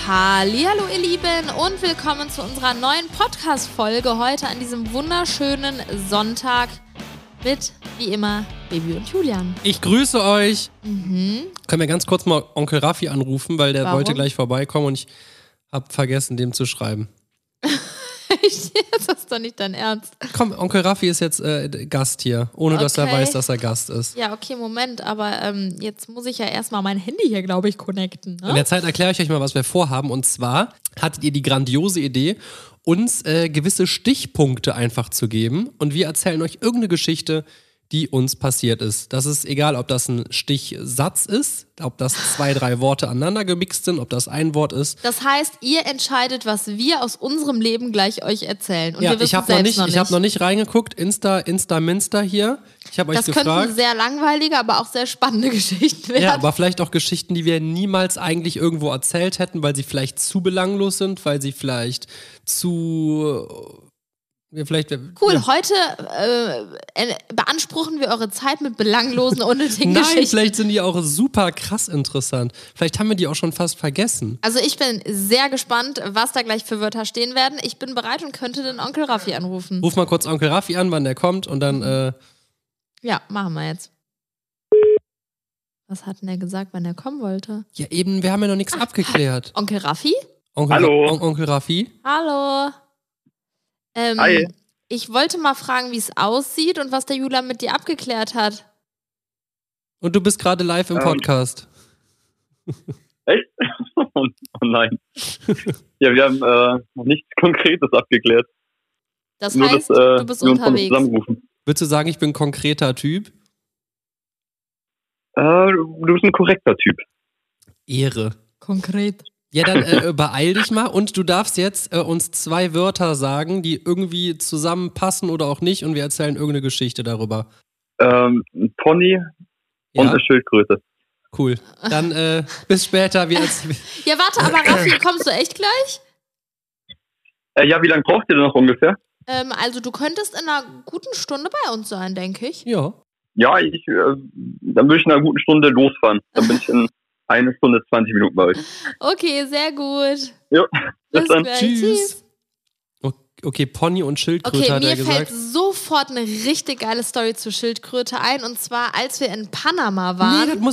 Hallihallo ihr Lieben und willkommen zu unserer neuen Podcast-Folge heute an diesem wunderschönen Sonntag mit, wie immer, Baby und Julian. Ich grüße euch. Können wir ganz kurz mal Onkel Raffi anrufen, weil der wollte gleich vorbeikommen und ich habe vergessen, dem zu schreiben. Das ist doch nicht dein Ernst. Komm, Onkel Raffi ist jetzt Gast hier, ohne dass er weiß, dass er Gast ist. Ja, okay, Moment, aber jetzt muss ich ja erstmal mein Handy hier, glaube ich, connecten. Ne? In der Zeit erkläre ich euch mal, was wir vorhaben. Und zwar hattet ihr die grandiose Idee, uns gewisse Stichpunkte einfach zu geben. Und wir erzählen euch irgendeine Geschichte, die uns passiert ist. Das ist egal, ob das ein Stichsatz ist, ob das 2, 3 Worte aneinander gemixt sind, ob das ein Wort ist. Das heißt, ihr entscheidet, was wir aus unserem Leben gleich euch erzählen. Und ja, wir wissen ich habe noch nicht reingeguckt. Insta-Minster hier. Ich habe euch gefragt. Das könnten sehr langweilige, aber auch sehr spannende Geschichten werden. Ja, aber vielleicht auch Geschichten, die wir niemals eigentlich irgendwo erzählt hätten, weil sie vielleicht zu belanglos sind, weil sie vielleicht zu... Cool, ja. Heute beanspruchen wir eure Zeit mit belanglosen, unnötigen Geschichten. Nein, vielleicht sind die auch super krass interessant. Vielleicht haben wir die auch schon fast vergessen. Also ich bin sehr gespannt, was da gleich für Wörter stehen werden. Ich bin bereit und könnte den Onkel Raffi anrufen. Ruf mal kurz Onkel Raffi an, wann der kommt und dann... Ja, machen wir jetzt. Was hat denn der gesagt, wann er kommen wollte? Ja eben, wir haben ja noch nichts abgeklärt. Onkel Raffi? Hallo. Onkel Raffi? Hallo. Hi. Ich wollte mal fragen, wie es aussieht und was der Julian mit dir abgeklärt hat. Und du bist gerade live im Podcast. Echt? Oh nein. Ja, wir haben noch nichts Konkretes abgeklärt. Das nur heißt, dass, du bist wir unterwegs. Uns zusammenrufen. Würdest du sagen, ich bin ein konkreter Typ? Du bist ein korrekter Typ. Ehre. Konkret. Ja, dann beeil dich mal und du darfst jetzt uns 2 Wörter sagen, die irgendwie zusammenpassen oder auch nicht und wir erzählen irgendeine Geschichte darüber. Ein Pony und eine Schildkröte. Cool. Dann bis später. Ja, warte, aber Raffi, kommst du echt gleich? Ja, wie lange braucht ihr denn noch ungefähr? Also du könntest in einer guten Stunde bei uns sein, denke ich. Ja. Ja, dann würde ich in einer guten Stunde losfahren. Dann bin ich in 1 Stunde 20 Minuten bei euch. Okay, sehr gut. Ja, bis dann. Gleich. Tschüss. Okay, Pony und Schildkröte hat er gesagt. Mir fällt sofort eine richtig geile Story zur Schildkröte ein. Und zwar, als wir in Panama waren. Nee,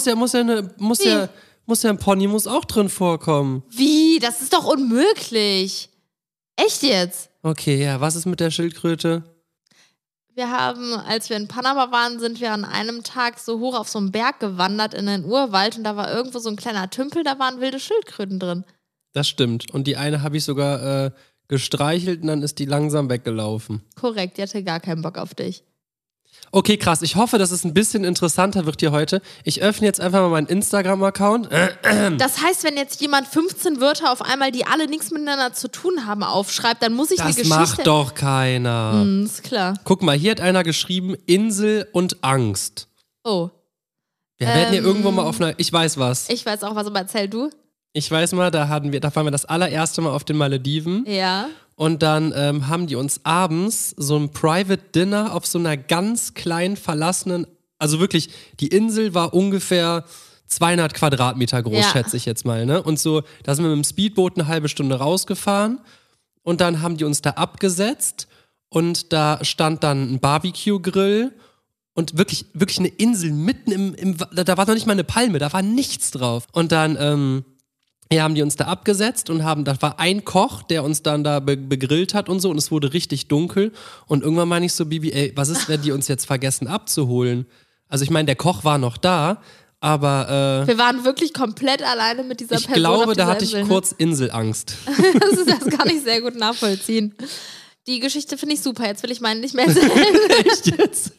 das ein Pony muss auch drin vorkommen. Wie? Das ist doch unmöglich. Echt jetzt? Okay, ja, was ist mit der Schildkröte? Wir haben, als wir in Panama waren, sind wir an einem Tag so hoch auf so einen Berg gewandert in den Urwald und da war irgendwo so ein kleiner Tümpel, da waren wilde Schildkröten drin. Das stimmt. Und die eine habe ich sogar gestreichelt und dann ist die langsam weggelaufen. Korrekt, die hatte gar keinen Bock auf dich. Okay, krass. Ich hoffe, dass es ein bisschen interessanter wird hier heute. Ich öffne jetzt einfach mal meinen Instagram-Account. Das heißt, wenn jetzt jemand 15 Wörter auf einmal, die alle nichts miteinander zu tun haben, aufschreibt, dann muss ich eine Geschichte... Das macht doch keiner. Ist klar. Guck mal, hier hat einer geschrieben, Insel und Angst. Oh. Wir werden hier irgendwo mal auf einer... Ich weiß was. Ich weiß auch was, aber erzähl du. Ich weiß mal, da waren wir das allererste Mal auf den Malediven. Ja. Und dann haben die uns abends so ein Private Dinner auf so einer ganz kleinen verlassenen, also wirklich, die Insel war ungefähr 200 Quadratmeter groß, schätze ich jetzt mal, ne? Und so, da sind wir mit dem Speedboot eine halbe Stunde rausgefahren und dann haben die uns da abgesetzt und da stand dann ein Barbecue-Grill und wirklich eine Insel mitten da war noch nicht mal eine Palme, da war nichts drauf. Und dann, haben die uns da abgesetzt und da war ein Koch, der uns dann da begrillt hat und so und es wurde richtig dunkel und irgendwann meine ich so, Bibi, ey, was ist, wenn die uns jetzt vergessen abzuholen? Also ich meine, der Koch war noch da, aber wir waren wirklich komplett alleine mit dieser Person. Ich glaube, auf da hatte Insel, ich kurz Inselangst. Das kann ich sehr gut nachvollziehen. Die Geschichte finde ich super, jetzt will ich meinen nicht mehr erzählen. Echt jetzt?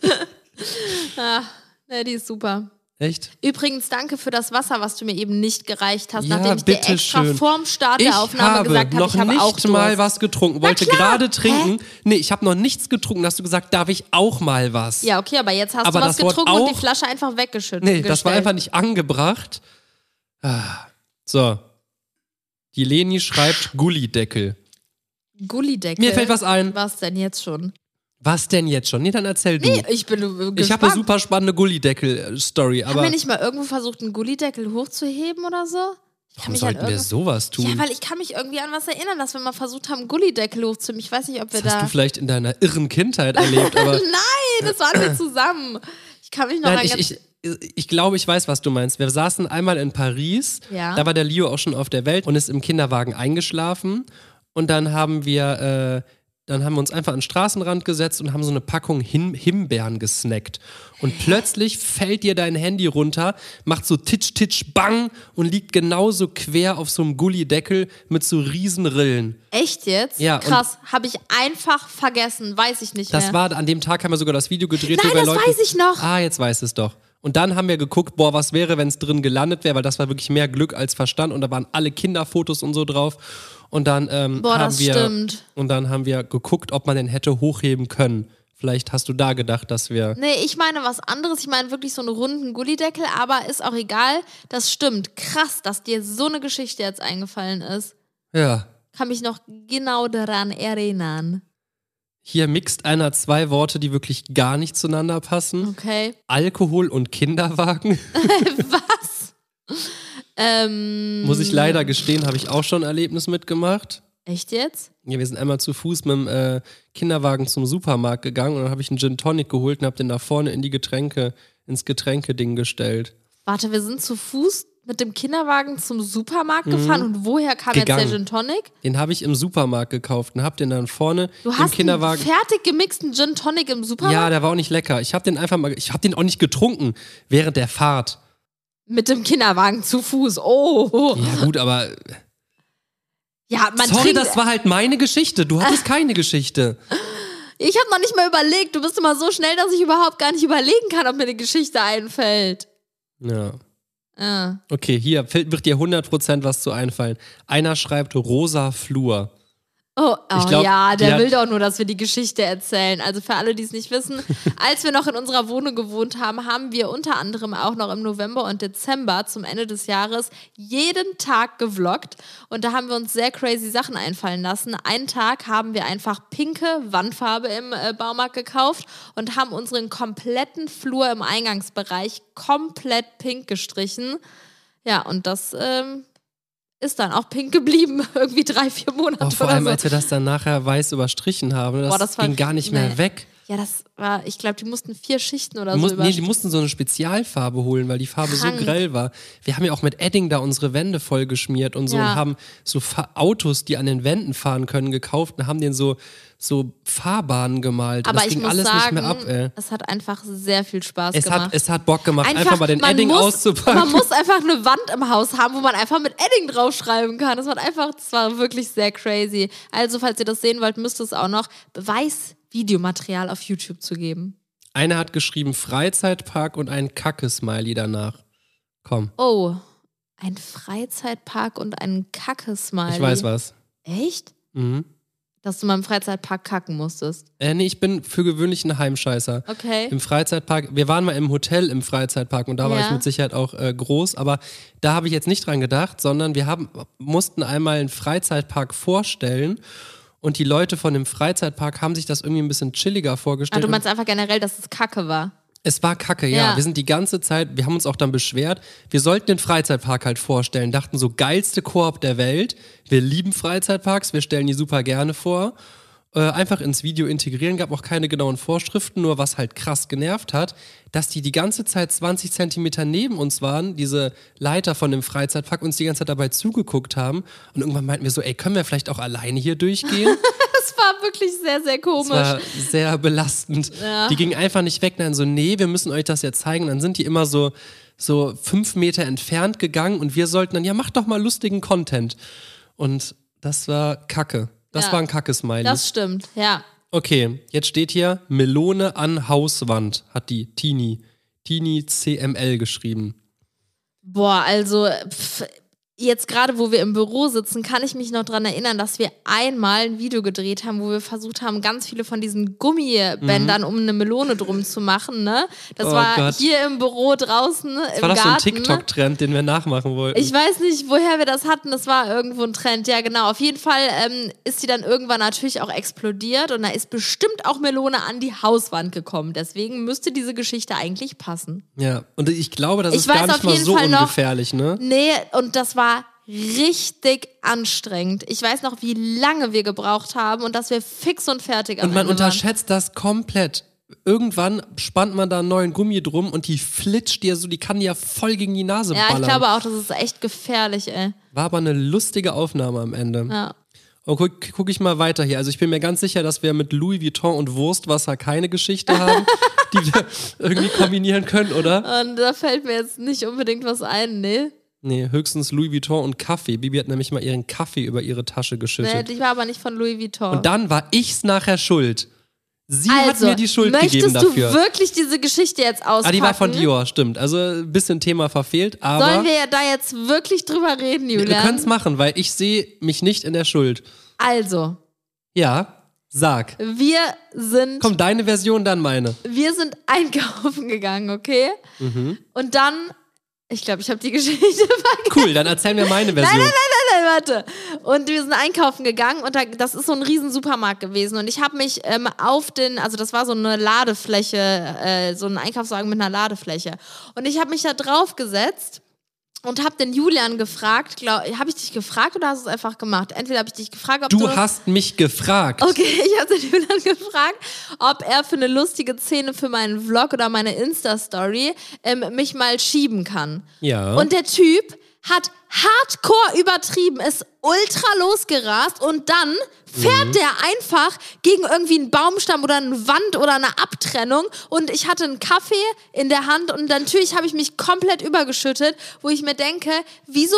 Die ist super. Echt? Übrigens, danke für das Wasser, was du mir eben nicht gereicht hast, ja, nachdem ich dir extra vorm Start der Aufnahme gesagt habe, ich habe auch noch nicht mal was getrunken. Wollte gerade trinken. Hä? Nee, ich habe noch nichts getrunken. Da hast du gesagt, darf ich auch mal was? Ja, okay, aber jetzt hast du was getrunken und die Flasche einfach weggeschüttet. Nee, das war einfach nicht angebracht. So. Die Leni schreibt Gullideckel. Gullideckel? Mir fällt was ein. Was denn jetzt schon? Was denn jetzt schon? Nee, dann erzähl du. Nee, ich bin gespannt. Ich habe eine super spannende Gullideckel-Story. Haben wir nicht mal irgendwo versucht, einen Gullideckel hochzuheben oder so? Warum sollten wir sowas tun? Ja, weil ich kann mich irgendwie an was erinnern, dass wir mal versucht haben, Gullideckel hochzunehmen. Ich weiß nicht, ob wir das hast du vielleicht in deiner irren Kindheit erlebt, aber... Nein, das waren wir zusammen. Ich kann mich noch an ich glaube, ich weiß, was du meinst. Wir saßen einmal in Paris, da war der Leo auch schon auf der Welt und ist im Kinderwagen eingeschlafen. Und dann haben wir uns einfach an den Straßenrand gesetzt und haben so eine Packung Himbeeren gesnackt. Und plötzlich fällt dir dein Handy runter, macht so titsch, titsch, bang und liegt genauso quer auf so einem Gullideckel mit so riesen Rillen. Echt jetzt? Ja. Krass, habe ich einfach vergessen, weiß ich nicht mehr. Das war, an dem Tag haben wir sogar das Video gedreht. Nein, das weiß ich noch. Ah, jetzt weiß es doch. Und dann haben wir geguckt, was wäre, wenn es drin gelandet wäre, weil das war wirklich mehr Glück als Verstand und da waren alle Kinderfotos und so drauf. Und dann haben wir geguckt, ob man den hätte hochheben können. Vielleicht hast du da gedacht, dass wir... Nee, ich meine was anderes. Ich meine wirklich so einen runden Gullideckel, aber ist auch egal. Das stimmt. Krass, dass dir so eine Geschichte jetzt eingefallen ist. Ja. Kann mich noch genau daran erinnern. Hier mixt einer 2 Worte, die wirklich gar nicht zueinander passen. Okay. Alkohol und Kinderwagen. Was? Muss ich leider gestehen, habe ich auch schon ein Erlebnis mitgemacht. Echt jetzt? Ja, wir sind einmal zu Fuß mit dem Kinderwagen zum Supermarkt gegangen und dann habe ich einen Gin Tonic geholt und habe den da vorne ins Getränkeding gestellt. Warte, wir sind zu Fuß mit dem Kinderwagen zum Supermarkt gefahren und woher kam jetzt der Gin Tonic? Den habe ich im Supermarkt gekauft und habe den dann vorne im Kinderwagen... Du hast einen fertig gemixten Gin Tonic im Supermarkt? Ja, der war auch nicht lecker. Ich habe den auch nicht getrunken während der Fahrt. Mit dem Kinderwagen zu Fuß, oh. Ja gut, aber... Ja, Sorry, das war halt meine Geschichte. Du hattest keine Geschichte. Ich habe noch nicht mal überlegt. Du bist immer so schnell, dass ich überhaupt gar nicht überlegen kann, ob mir eine Geschichte einfällt. Ja. Okay, hier wird dir 100% was zu einfallen. Einer schreibt rosa Flur. Der will doch nur, dass wir die Geschichte erzählen. Also für alle, die es nicht wissen, als wir noch in unserer Wohnung gewohnt haben, haben wir unter anderem auch noch im November und Dezember zum Ende des Jahres jeden Tag gevloggt. Und da haben wir uns sehr crazy Sachen einfallen lassen. Einen Tag haben wir einfach pinke Wandfarbe im Baumarkt gekauft und haben unseren kompletten Flur im Eingangsbereich komplett pink gestrichen. Ja, und das... ist dann auch pink geblieben, irgendwie 3-4 Monate vor allem, oder so. als wir das dann nachher weiß überstrichen haben, das ging gar nicht mehr weg. Ja, das war, ich glaube, die mussten 4 Schichten oder so überstrichen. Die mussten so eine Spezialfarbe holen, weil die Farbe so grell war. Wir haben ja auch mit Edding da unsere Wände voll geschmiert und so und haben so Autos, die an den Wänden fahren können, gekauft und haben den so Fahrbahnen gemalt. Aber das ging alles nicht mehr ab, ey. Es hat einfach sehr viel Spaß gemacht. Es hat Bock gemacht, einfach mal den Edding auszupacken. Man muss einfach eine Wand im Haus haben, wo man einfach mit Edding draufschreiben kann. Das war wirklich sehr crazy. Also, falls ihr das sehen wollt, müsst ihr es auch noch Beweisvideomaterial auf YouTube zu geben. Einer hat geschrieben Freizeitpark und ein Kacke-Smiley danach. Komm. Oh, ein Freizeitpark und ein Kacke-Smiley. Ich weiß was. Echt? Mhm. Dass du mal im Freizeitpark kacken musstest. Nee, ich bin für gewöhnlich ein Heimscheißer. Okay. Im Freizeitpark, wir waren mal im Hotel im Freizeitpark und da war ich mit Sicherheit auch groß, aber da habe ich jetzt nicht dran gedacht, sondern wir mussten einmal einen Freizeitpark vorstellen und die Leute von dem Freizeitpark haben sich das irgendwie ein bisschen chilliger vorgestellt. Du meinst einfach generell, dass es Kacke war? Es war Kacke, ja. Wir sind die ganze Zeit, wir haben uns auch dann beschwert, wir sollten den Freizeitpark halt vorstellen, dachten so, geilste Koop der Welt, wir lieben Freizeitparks, wir stellen die super gerne vor. Einfach ins Video integrieren, gab auch keine genauen Vorschriften, nur was halt krass genervt hat, dass die ganze Zeit 20 Zentimeter neben uns waren, diese Leiter von dem Freizeitpark, uns die ganze Zeit dabei zugeguckt haben und irgendwann meinten wir so, ey, können wir vielleicht auch alleine hier durchgehen? Das war wirklich sehr, sehr komisch. Das war sehr belastend. Ja. Die gingen einfach nicht weg, dann so, nee, wir müssen euch das jetzt zeigen und dann sind die immer so 5 Meter entfernt gegangen und wir sollten dann, ja, mach doch mal lustigen Content. Und das war Kacke. Das war ein Kacke-Smiley. Das stimmt, ja. Okay, jetzt steht hier Melone an Hauswand, hat die Tini CML geschrieben. Boah, also jetzt gerade, wo wir im Büro sitzen, kann ich mich noch dran erinnern, dass wir einmal ein Video gedreht haben, wo wir versucht haben, ganz viele von diesen Gummibändern um eine Melone drum zu machen, ne? Das war hier im Büro draußen im Garten. Das war doch so ein TikTok-Trend, den wir nachmachen wollten. Ich weiß nicht, woher wir das hatten, das war irgendwo ein Trend, ja genau. Auf jeden Fall ist die dann irgendwann natürlich auch explodiert und da ist bestimmt auch Melone an die Hauswand gekommen. Deswegen müsste diese Geschichte eigentlich passen. Ja, und ich glaube, das ist gar nicht mal so ungefährlich, ne? Nee, und das war richtig anstrengend. Ich weiß noch, wie lange wir gebraucht haben und dass wir fix und fertig Und man unterschätzt das komplett. Irgendwann spannt man da einen neuen Gummi drum und die flitscht dir so, die kann dir ja voll gegen die Nase ballern. Ja, ich glaube auch, das ist echt gefährlich, ey. War aber eine lustige Aufnahme am Ende. Ja. Und guck ich mal weiter hier. Also ich bin mir ganz sicher, dass wir mit Louis Vuitton und Wurstwasser keine Geschichte haben, die wir irgendwie kombinieren können, oder? Und da fällt mir jetzt nicht unbedingt was ein, ne? Nee, höchstens Louis Vuitton und Kaffee. Bibi hat nämlich mal ihren Kaffee über ihre Tasche geschüttet. Nee, ich war aber nicht von Louis Vuitton. Und dann war ich's nachher schuld. Sie hat mir die Schuld gegeben dafür. Möchtest du wirklich diese Geschichte jetzt auspacken? Die war von Dior, stimmt. Also ein bisschen Thema verfehlt, aber... Sollen wir da jetzt wirklich drüber reden, Julian? Wir können's machen, weil ich sehe mich nicht in der Schuld. Also. Ja, sag. Wir sind... Komm, deine Version, dann meine. Wir sind einkaufen gegangen, okay? Mhm. Und dann... Ich glaube, ich habe die Geschichte vergessen. Cool, dann erzähl mir meine Version. Nein, warte. Und wir sind einkaufen gegangen und das ist so ein riesen Supermarkt gewesen. Und ich habe mich also das war so eine Ladefläche, so ein Einkaufswagen mit einer Ladefläche. Und ich habe mich da drauf gesetzt und habe den Julian gefragt, habe ich dich gefragt oder hast du es einfach gemacht? Entweder habe ich dich gefragt, ob du hast mich gefragt. Okay, ich habe den Julian gefragt, ob er für eine lustige Szene für meinen Vlog oder meine Insta-Story mich mal schieben kann. Ja. Und der Typ hat hardcore übertrieben, ist ultra losgerast und dann fährt der einfach gegen irgendwie einen Baumstamm oder eine Wand oder eine Abtrennung und ich hatte einen Kaffee in der Hand und natürlich habe ich mich komplett übergeschüttet, wo ich mir denke, wieso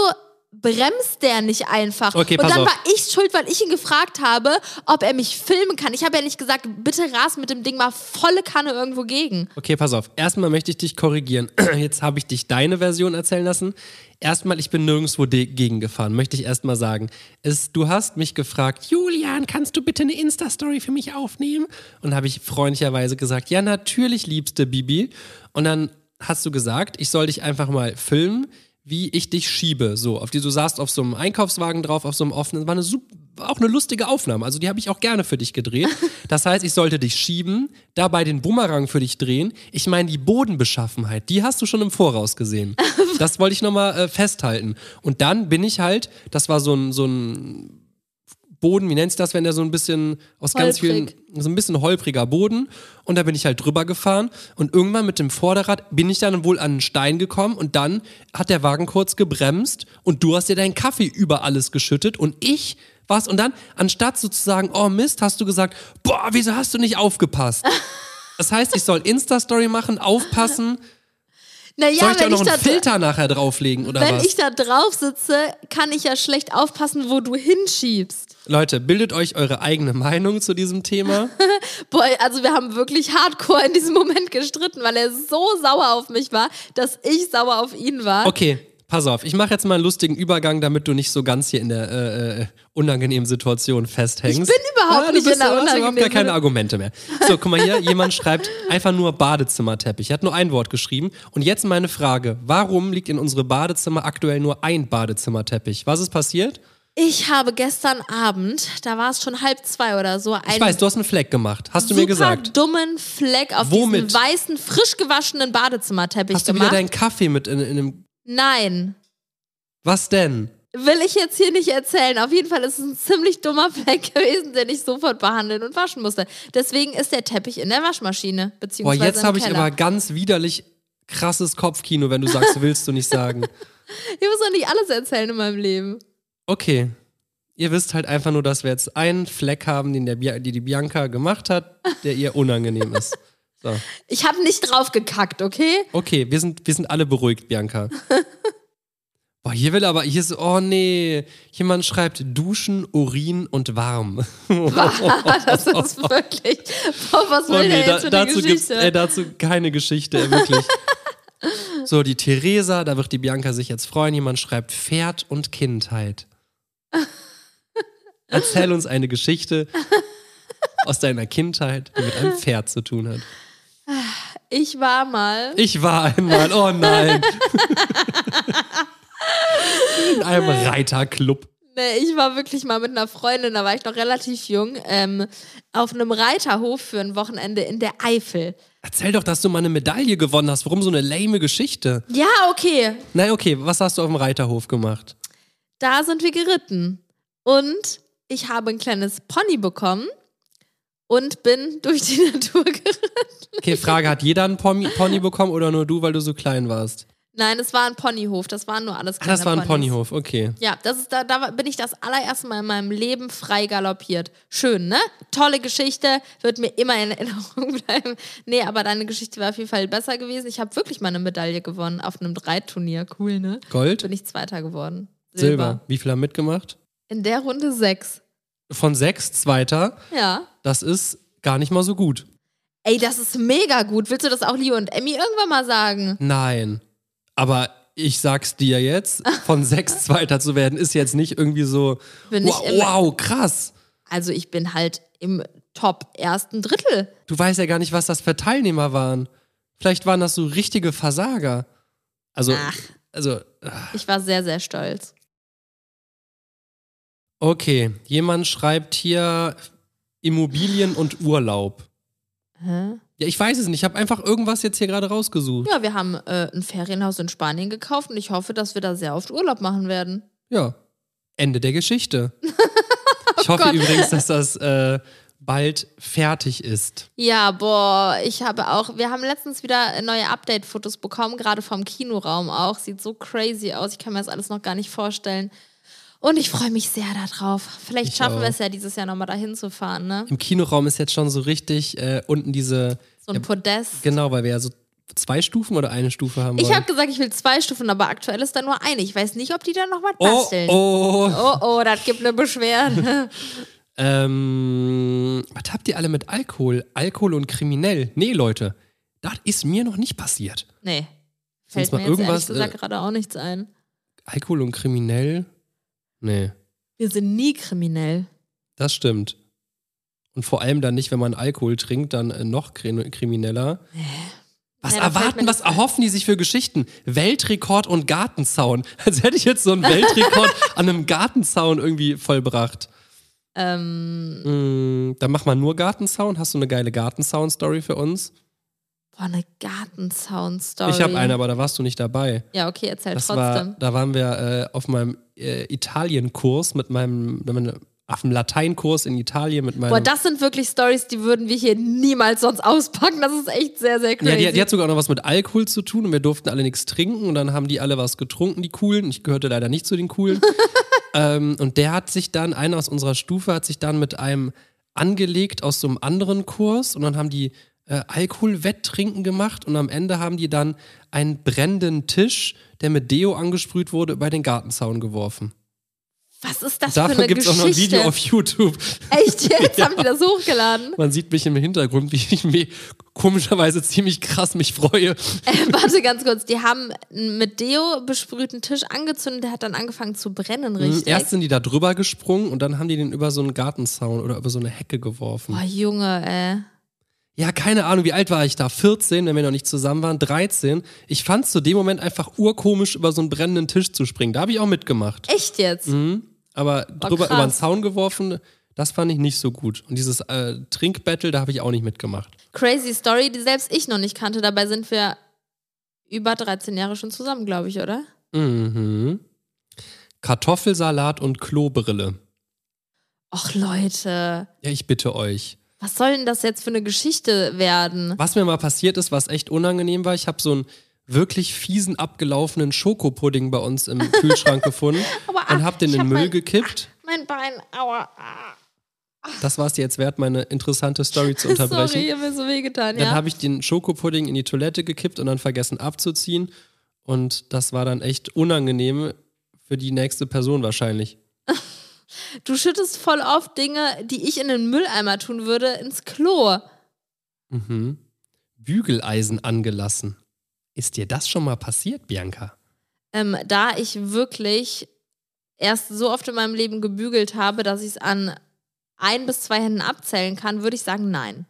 bremst der nicht einfach? Okay, und dann auf. war ich schuld, weil ich ihn gefragt habe, ob er mich filmen kann. Ich habe ja nicht gesagt, bitte ras mit dem Ding mal volle Kanne irgendwo gegen. Okay, pass auf. Erstmal möchte ich dich korrigieren. Jetzt habe ich dich deine Version erzählen lassen. Erstmal, ich bin nirgendwo gegengefahren, möchte ich erstmal sagen. Du hast mich gefragt, Julian, kannst du bitte eine Insta-Story für mich aufnehmen? Und habe ich freundlicherweise gesagt, ja, natürlich, liebste Bibi. Und dann hast du gesagt, ich soll dich einfach mal filmen, wie ich dich schiebe. So, du saßt auf so einem Einkaufswagen drauf, auf so einem offenen, war auch eine lustige Aufnahme. Also die habe ich auch gerne für dich gedreht. Das heißt, ich sollte dich schieben, dabei den Bumerang für dich drehen. Ich meine, die Bodenbeschaffenheit, die hast du schon im Voraus gesehen. Das wollte ich nochmal festhalten. Und dann bin ich halt, das war so ein Boden, wie nennt sich das, wenn der so ein bisschen aus ganz vielen, so ein bisschen holpriger Boden, und da bin ich halt drüber gefahren und irgendwann mit dem Vorderrad bin ich dann wohl an einen Stein gekommen und dann hat der Wagen kurz gebremst und du hast dir deinen Kaffee über alles geschüttet und ich war's und dann, anstatt sozusagen, oh Mist, hast du gesagt, boah, wieso hast du nicht aufgepasst? Das heißt, ich soll Insta-Story machen, aufpassen. Naja, soll ich da noch einen Filter nachher drauflegen oder was? Wenn ich da drauf sitze, kann ich ja schlecht aufpassen, wo du hinschiebst. Leute, bildet euch eure eigene Meinung zu diesem Thema. Boah, also wir haben wirklich hardcore in diesem Moment gestritten, weil er so sauer auf mich war, dass ich sauer auf ihn war. Okay, pass auf, ich mache jetzt mal einen lustigen Übergang, damit du nicht so ganz hier in der unangenehmen Situation festhängst. Ich bin überhaupt nicht in der unangenehmen Situation. Du hast überhaupt gar keine Argumente mehr. So, guck mal hier, jemand schreibt einfach nur Badezimmerteppich. Er hat nur ein Wort geschrieben. Und jetzt meine Frage, warum liegt in unserem Badezimmer aktuell nur ein Badezimmerteppich? Was ist passiert? Ich habe gestern Abend, da war es schon 1:30 oder so, ich weiß, du hast einen Fleck gemacht, hast du mir gesagt. Super dummen Fleck auf Womit? diesen weißen, frisch gewaschenen Badezimmerteppich hast du gemacht. wieder deinen Kaffee mit in einem... Nein. Was denn? Will ich jetzt hier nicht erzählen. Auf jeden Fall ist es ein ziemlich dummer Fleck gewesen, den ich sofort behandeln und waschen musste. Deswegen ist der Teppich in der Waschmaschine, beziehungsweise Boah, jetzt habe ich Keller. aber ganz widerlich krasses Kopfkino, wenn du sagst, willst du nicht sagen. Ich muss doch nicht alles erzählen in meinem Leben. Okay. Ihr wisst halt einfach nur, dass wir jetzt einen Fleck haben, den die Bianca gemacht hat, der ihr unangenehm ist. So. Ich habe nicht drauf gekackt, okay? Okay, wir sind alle beruhigt, Bianca. Boah, hier ist, oh nee, jemand schreibt Duschen, Urin und warm. Das ist wirklich, boah, was will der jetzt für eine Geschichte? Dazu keine Geschichte, wirklich. So, die Theresa, da wird die Bianca sich jetzt freuen, jemand schreibt Pferd und Kindheit. Erzähl uns eine Geschichte aus deiner Kindheit, die mit einem Pferd zu tun hat. Ich war einmal, oh nein. In einem Reiterclub. Nee, ich war wirklich mal mit einer Freundin, da war ich noch relativ jung, auf einem Reiterhof für ein Wochenende in der Eifel. Erzähl doch, dass du mal eine Medaille gewonnen hast. Warum so eine lame Geschichte? Ja, okay. Nein, okay, was hast du auf dem Reiterhof gemacht? Da sind wir geritten. Und ich habe ein kleines Pony bekommen und bin durch die Natur geritten. Okay, Frage, hat jeder einen Pony bekommen oder nur du, weil du so klein warst? Nein, es war ein Ponyhof, das waren nur alles kleine Das war ein Ponys. Ponyhof, okay. Ja, da bin ich das allererste Mal in meinem Leben frei galoppiert. Schön, ne? Tolle Geschichte, wird mir immer in Erinnerung bleiben. Nee, aber deine Geschichte war auf jeden Fall besser gewesen. Ich habe wirklich mal eine Medaille gewonnen auf einem Reitturnier. Cool, ne? Gold? Bin ich Zweiter geworden. Silber. Wie viele haben mitgemacht? In der Runde 6. Von 6, Zweiter? Ja. Das ist gar nicht mal so gut. Ey, das ist mega gut. Willst du das auch Leo und Emmy irgendwann mal sagen? Nein. Aber ich sag's dir jetzt, von 6 Zweiter zu werden, ist jetzt nicht irgendwie so, wow, krass. Also ich bin halt im Top ersten Drittel. Du weißt ja gar nicht, was das für Teilnehmer waren. Vielleicht waren das so richtige Versager. Ich war sehr, sehr stolz. Okay, jemand schreibt hier Immobilien und Urlaub. Hä? Ja, ich weiß es nicht. Ich habe einfach irgendwas jetzt hier gerade rausgesucht. Ja, wir haben ein Ferienhaus in Spanien gekauft und ich hoffe, dass wir da sehr oft Urlaub machen werden. Ja, Ende der Geschichte. Ich hoffe übrigens, dass das bald fertig ist. Ja, boah, wir haben letztens wieder neue Update-Fotos bekommen, gerade vom Kinoraum auch. Sieht so crazy aus, ich kann mir das alles noch gar nicht vorstellen. Und ich freue mich sehr darauf. Vielleicht schaffen wir es ja dieses Jahr nochmal dahin zu fahren, ne? Im Kinoraum ist jetzt schon so richtig unten diese... So ein Podest. Genau, weil wir ja so 2 Stufen oder eine Stufe haben wollen. Ich habe gesagt, ich will 2 Stufen, aber aktuell ist da nur eine. Ich weiß nicht, ob die da noch was basteln. Oh, das gibt eine Beschwerde. Was habt ihr alle mit Alkohol? Alkohol und kriminell? Nee, Leute, das ist mir noch nicht passiert. Nee. Fällt mir jetzt ehrlich gesagt gerade auch nichts ein. Alkohol und kriminell? Nee. Wir sind nie kriminell. Das stimmt. Und vor allem dann nicht, wenn man Alkohol trinkt, dann noch krimineller. Was erhoffen die sich für Geschichten? Weltrekord und Gartenzaun. Als hätte ich jetzt so einen Weltrekord an einem Gartenzaun irgendwie vollbracht. Dann mach mal nur Gartenzaun. Hast du eine geile Gartenzaun-Story für uns? Boah, eine Gartenzaun-Story. Ich habe eine, aber da warst du nicht dabei. Ja, okay, erzähl trotzdem. Da waren wir auf meinem Italienkurs mit auf dem Lateinkurs in Italien mit meinem... Boah, das sind wirklich Stories, die würden wir hier niemals sonst auspacken. Das ist echt sehr, sehr crazy. Ja, die hat sogar noch was mit Alkohol zu tun und wir durften alle nichts trinken und dann haben die alle was getrunken, die Coolen. Ich gehörte leider nicht zu den Coolen. Und einer aus unserer Stufe hat sich dann mit einem angelegt aus so einem anderen Kurs und dann haben die Alkoholwetttrinken gemacht und am Ende haben die dann einen brennenden Tisch, der mit Deo angesprüht wurde, über den Gartenzaun geworfen. Was ist das für eine Geschichte? Dafür gibt es auch noch ein Video auf YouTube. Echt jetzt? Ja. Haben die das hochgeladen? Man sieht mich im Hintergrund, wie ich mich komischerweise ziemlich krass mich freue. Warte ganz kurz, die haben mit Deo besprühten Tisch angezündet, der hat dann angefangen zu brennen, richtig? Erst sind die da drüber gesprungen und dann haben die den über so einen Gartenzaun oder über so eine Hecke geworfen. Boah, Junge, Ja, keine Ahnung, wie alt war ich da? 14, wenn wir noch nicht zusammen waren, 13. Ich fand es zu dem Moment einfach urkomisch, über so einen brennenden Tisch zu springen. Da habe ich auch mitgemacht. Echt jetzt? Mhm. Aber drüber über den Zaun geworfen, das fand ich nicht so gut. Und dieses Trinkbattle, da habe ich auch nicht mitgemacht. Crazy Story, die selbst ich noch nicht kannte. Dabei sind wir über 13 Jahre schon zusammen, glaube ich, oder? Mhm. Kartoffelsalat und Klobrille. Och, Leute. Ja, ich bitte euch. Was soll denn das jetzt für eine Geschichte werden? Was mir mal passiert ist, was echt unangenehm war, ich habe so einen wirklich fiesen, abgelaufenen Schokopudding bei uns im Kühlschrank gefunden und habe den in den Müll gekippt. Mein Bein, aua. Das war es dir jetzt wert, meine interessante Story zu unterbrechen. Sorry, ich habe mir so wehgetan, ja. Dann habe ich den Schokopudding in die Toilette gekippt und dann vergessen abzuziehen. Und das war dann echt unangenehm für die nächste Person wahrscheinlich. Du schüttest voll oft Dinge, die ich in den Mülleimer tun würde, ins Klo. Mhm. Bügeleisen angelassen. Ist dir das schon mal passiert, Bianca? Da ich wirklich erst so oft in meinem Leben gebügelt habe, dass ich es an 1 bis 2 Händen abzählen kann, würde ich sagen, nein.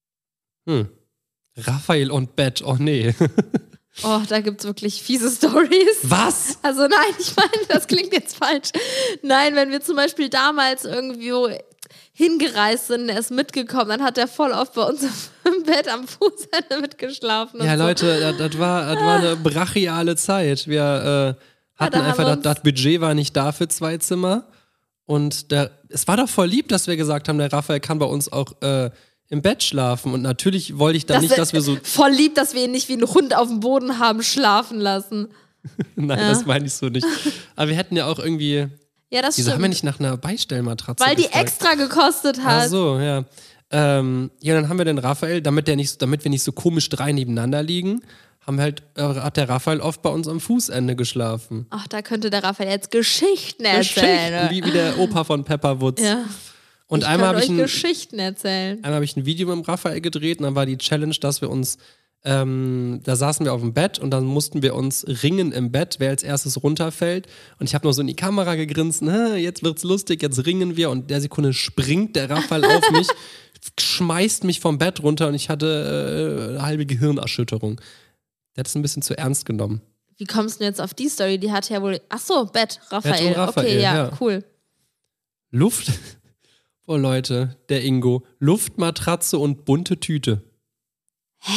Raphael und Bett, oh nee. Oh, da gibt's wirklich fiese Stories. Was? Also nein, ich meine, das klingt jetzt falsch. Nein, wenn wir zum Beispiel damals irgendwie hingereist sind, er ist mitgekommen, dann hat er voll oft bei uns im Bett am Fußende mitgeschlafen. Ja, und so. Leute, das war eine brachiale Zeit. Wir Hatten einfach, das Budget war nicht da für 2 Zimmer. Und es war doch voll lieb, dass wir gesagt haben, der Raphael kann bei uns auch im Bett schlafen. Und natürlich wollte ich dann nicht, dass wir so... Voll lieb, dass wir ihn nicht wie ein Hund auf dem Boden haben schlafen lassen. Nein, das meine ich so nicht. Aber wir hätten ja auch irgendwie... Ja, das Wieso haben wir nicht nach einer Beistellmatratze Weil die extra gekostet hat. Ach so, ja. Ja, dann haben wir den Raphael, damit wir nicht so komisch 3 nebeneinander liegen, hat der Raphael oft bei uns am Fußende geschlafen. Ach, da könnte der Raphael jetzt Geschichten erzählen. Wie der Opa von Pepper Woods. Ja. Und einmal habe ich Geschichten erzählen. Einmal habe ich ein Video mit dem Raphael gedreht und dann war die Challenge, dass wir uns da saßen wir auf dem Bett und dann mussten wir uns ringen im Bett, wer als erstes runterfällt. Und ich habe nur so in die Kamera gegrinst, jetzt wird's lustig, jetzt ringen wir. Und der Sekunde springt der Raphael auf mich, schmeißt mich vom Bett runter und ich hatte eine halbe Gehirnerschütterung. Der hat es ein bisschen zu ernst genommen. Wie kommst du denn jetzt auf die Story? Die hat ja wohl... Ach so, Bett, Raphael. Bett und Raphael, okay, ja, cool. Luft... Oh Leute, der Ingo. Luftmatratze und bunte Tüte. Hä?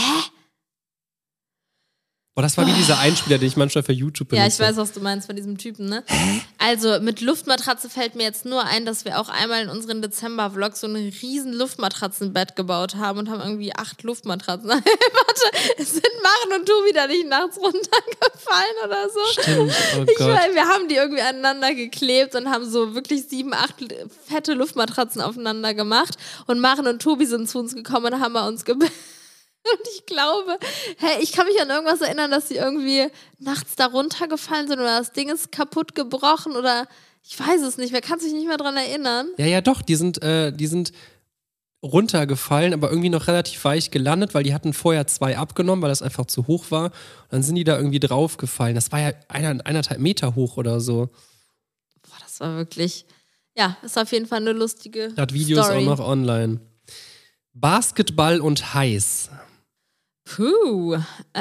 Oh, das war wie dieser Einspieler, den ich manchmal für YouTube benutze. Ja, ich weiß, was du meinst von diesem Typen, ne? Also mit Luftmatratze fällt mir jetzt nur ein, dass wir auch einmal in unseren Dezember-Vlogs so ein riesen Luftmatratzenbett gebaut haben und haben irgendwie 8 Luftmatratzen. Warte, sind Maren und Tobi da nicht nachts runtergefallen oder so? Stimmt, oh Gott. Wir haben die irgendwie aneinander geklebt und haben so wirklich 7, 8 fette Luftmatratzen aufeinander gemacht. Und Maren und Tobi sind zu uns gekommen und haben bei uns gebettet. Und ich glaube, ich kann mich an irgendwas erinnern, dass die irgendwie nachts da runtergefallen sind oder das Ding ist kaputt gebrochen oder ich weiß es nicht. Wer kann sich nicht mehr dran erinnern? Ja, doch, die sind runtergefallen, aber irgendwie noch relativ weich gelandet, weil die hatten vorher 2 abgenommen, weil das einfach zu hoch war. Und dann sind die da irgendwie draufgefallen. Das war ja 1,5 Meter hoch oder so. Boah, das war wirklich, ja, ist auf jeden Fall eine lustige Das Video Story. ist auch noch online. Basketball und heiß. Puh. Ich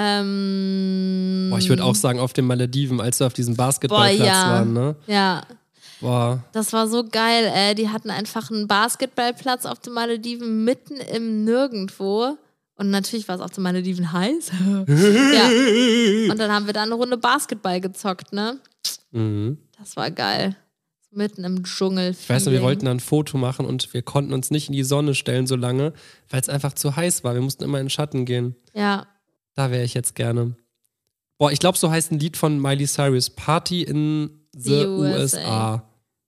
würde auch sagen, auf den Malediven, als wir auf diesem Basketballplatz waren, ne? Ja. Boah. Das war so geil, Die hatten einfach einen Basketballplatz auf den Malediven mitten im Nirgendwo. Und natürlich war es auf den Malediven heiß. Ja. Und dann haben wir da eine Runde Basketball gezockt, ne? Mhm. Das war geil. Mitten im Dschungel. Ich weiß noch, wir wollten da ein Foto machen und wir konnten uns nicht in die Sonne stellen so lange, weil es einfach zu heiß war. Wir mussten immer in den Schatten gehen. Ja. Da wäre ich jetzt gerne. Boah, ich glaube, so heißt ein Lied von Miley Cyrus. Party in the USA.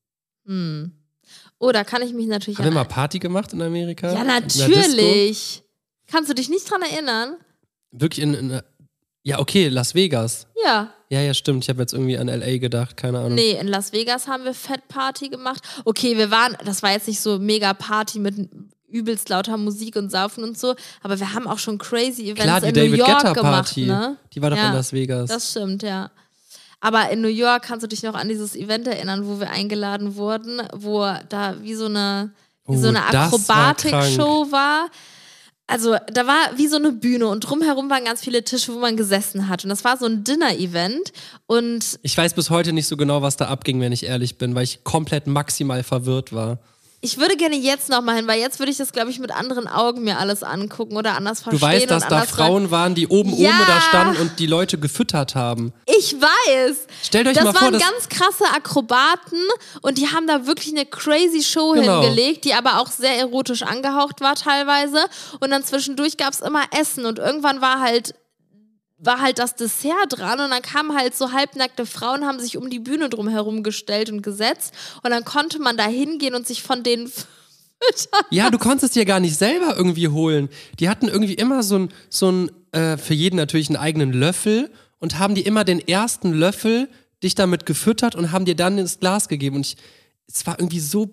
Oh, da kann ich mich natürlich... Haben wir mal Party gemacht in Amerika? Ja, natürlich. Kannst du dich nicht dran erinnern? Wirklich ja, okay, Las Vegas. Ja. Ja, stimmt. Ich habe jetzt irgendwie an L.A. gedacht, keine Ahnung. Nee, in Las Vegas haben wir Fettparty gemacht. Okay, das war jetzt nicht so mega Party mit übelst lauter Musik und Saufen und so, aber wir haben auch schon crazy Events in New York gemacht, ne? Die war doch in Las Vegas. Das stimmt, ja. Aber in New York kannst du dich noch an dieses Event erinnern, wo wir eingeladen wurden, wo da wie so eine Akrobatik-Show war. Also da war wie so eine Bühne und drumherum waren ganz viele Tische, wo man gesessen hat. Und das war so ein Dinner-Event. Und ich weiß bis heute nicht so genau, was da abging, wenn ich ehrlich bin, weil ich komplett maximal verwirrt war. Ich würde gerne jetzt nochmal hin, weil jetzt würde ich das, glaube ich, mit anderen Augen mir alles angucken oder anders verstehen. Du weißt, dass da Frauen waren, die oben da standen und die Leute gefüttert haben. Ich weiß. Stellt euch mal vor, das waren ganz krasse Akrobaten und die haben da wirklich eine crazy Show hingelegt, die aber auch sehr erotisch angehaucht war teilweise. Und dann zwischendurch gab es immer Essen und irgendwann war halt das Dessert dran und dann kamen halt so halbnackte Frauen, haben sich um die Bühne drumherum gestellt und gesetzt und dann konnte man da hingehen und sich von denen füttern. Ja, du konntest es dir gar nicht selber irgendwie holen. Die hatten irgendwie immer so ein für jeden natürlich einen eigenen Löffel und haben dir immer den ersten Löffel dich damit gefüttert und haben dir dann ins Glas gegeben und es war irgendwie so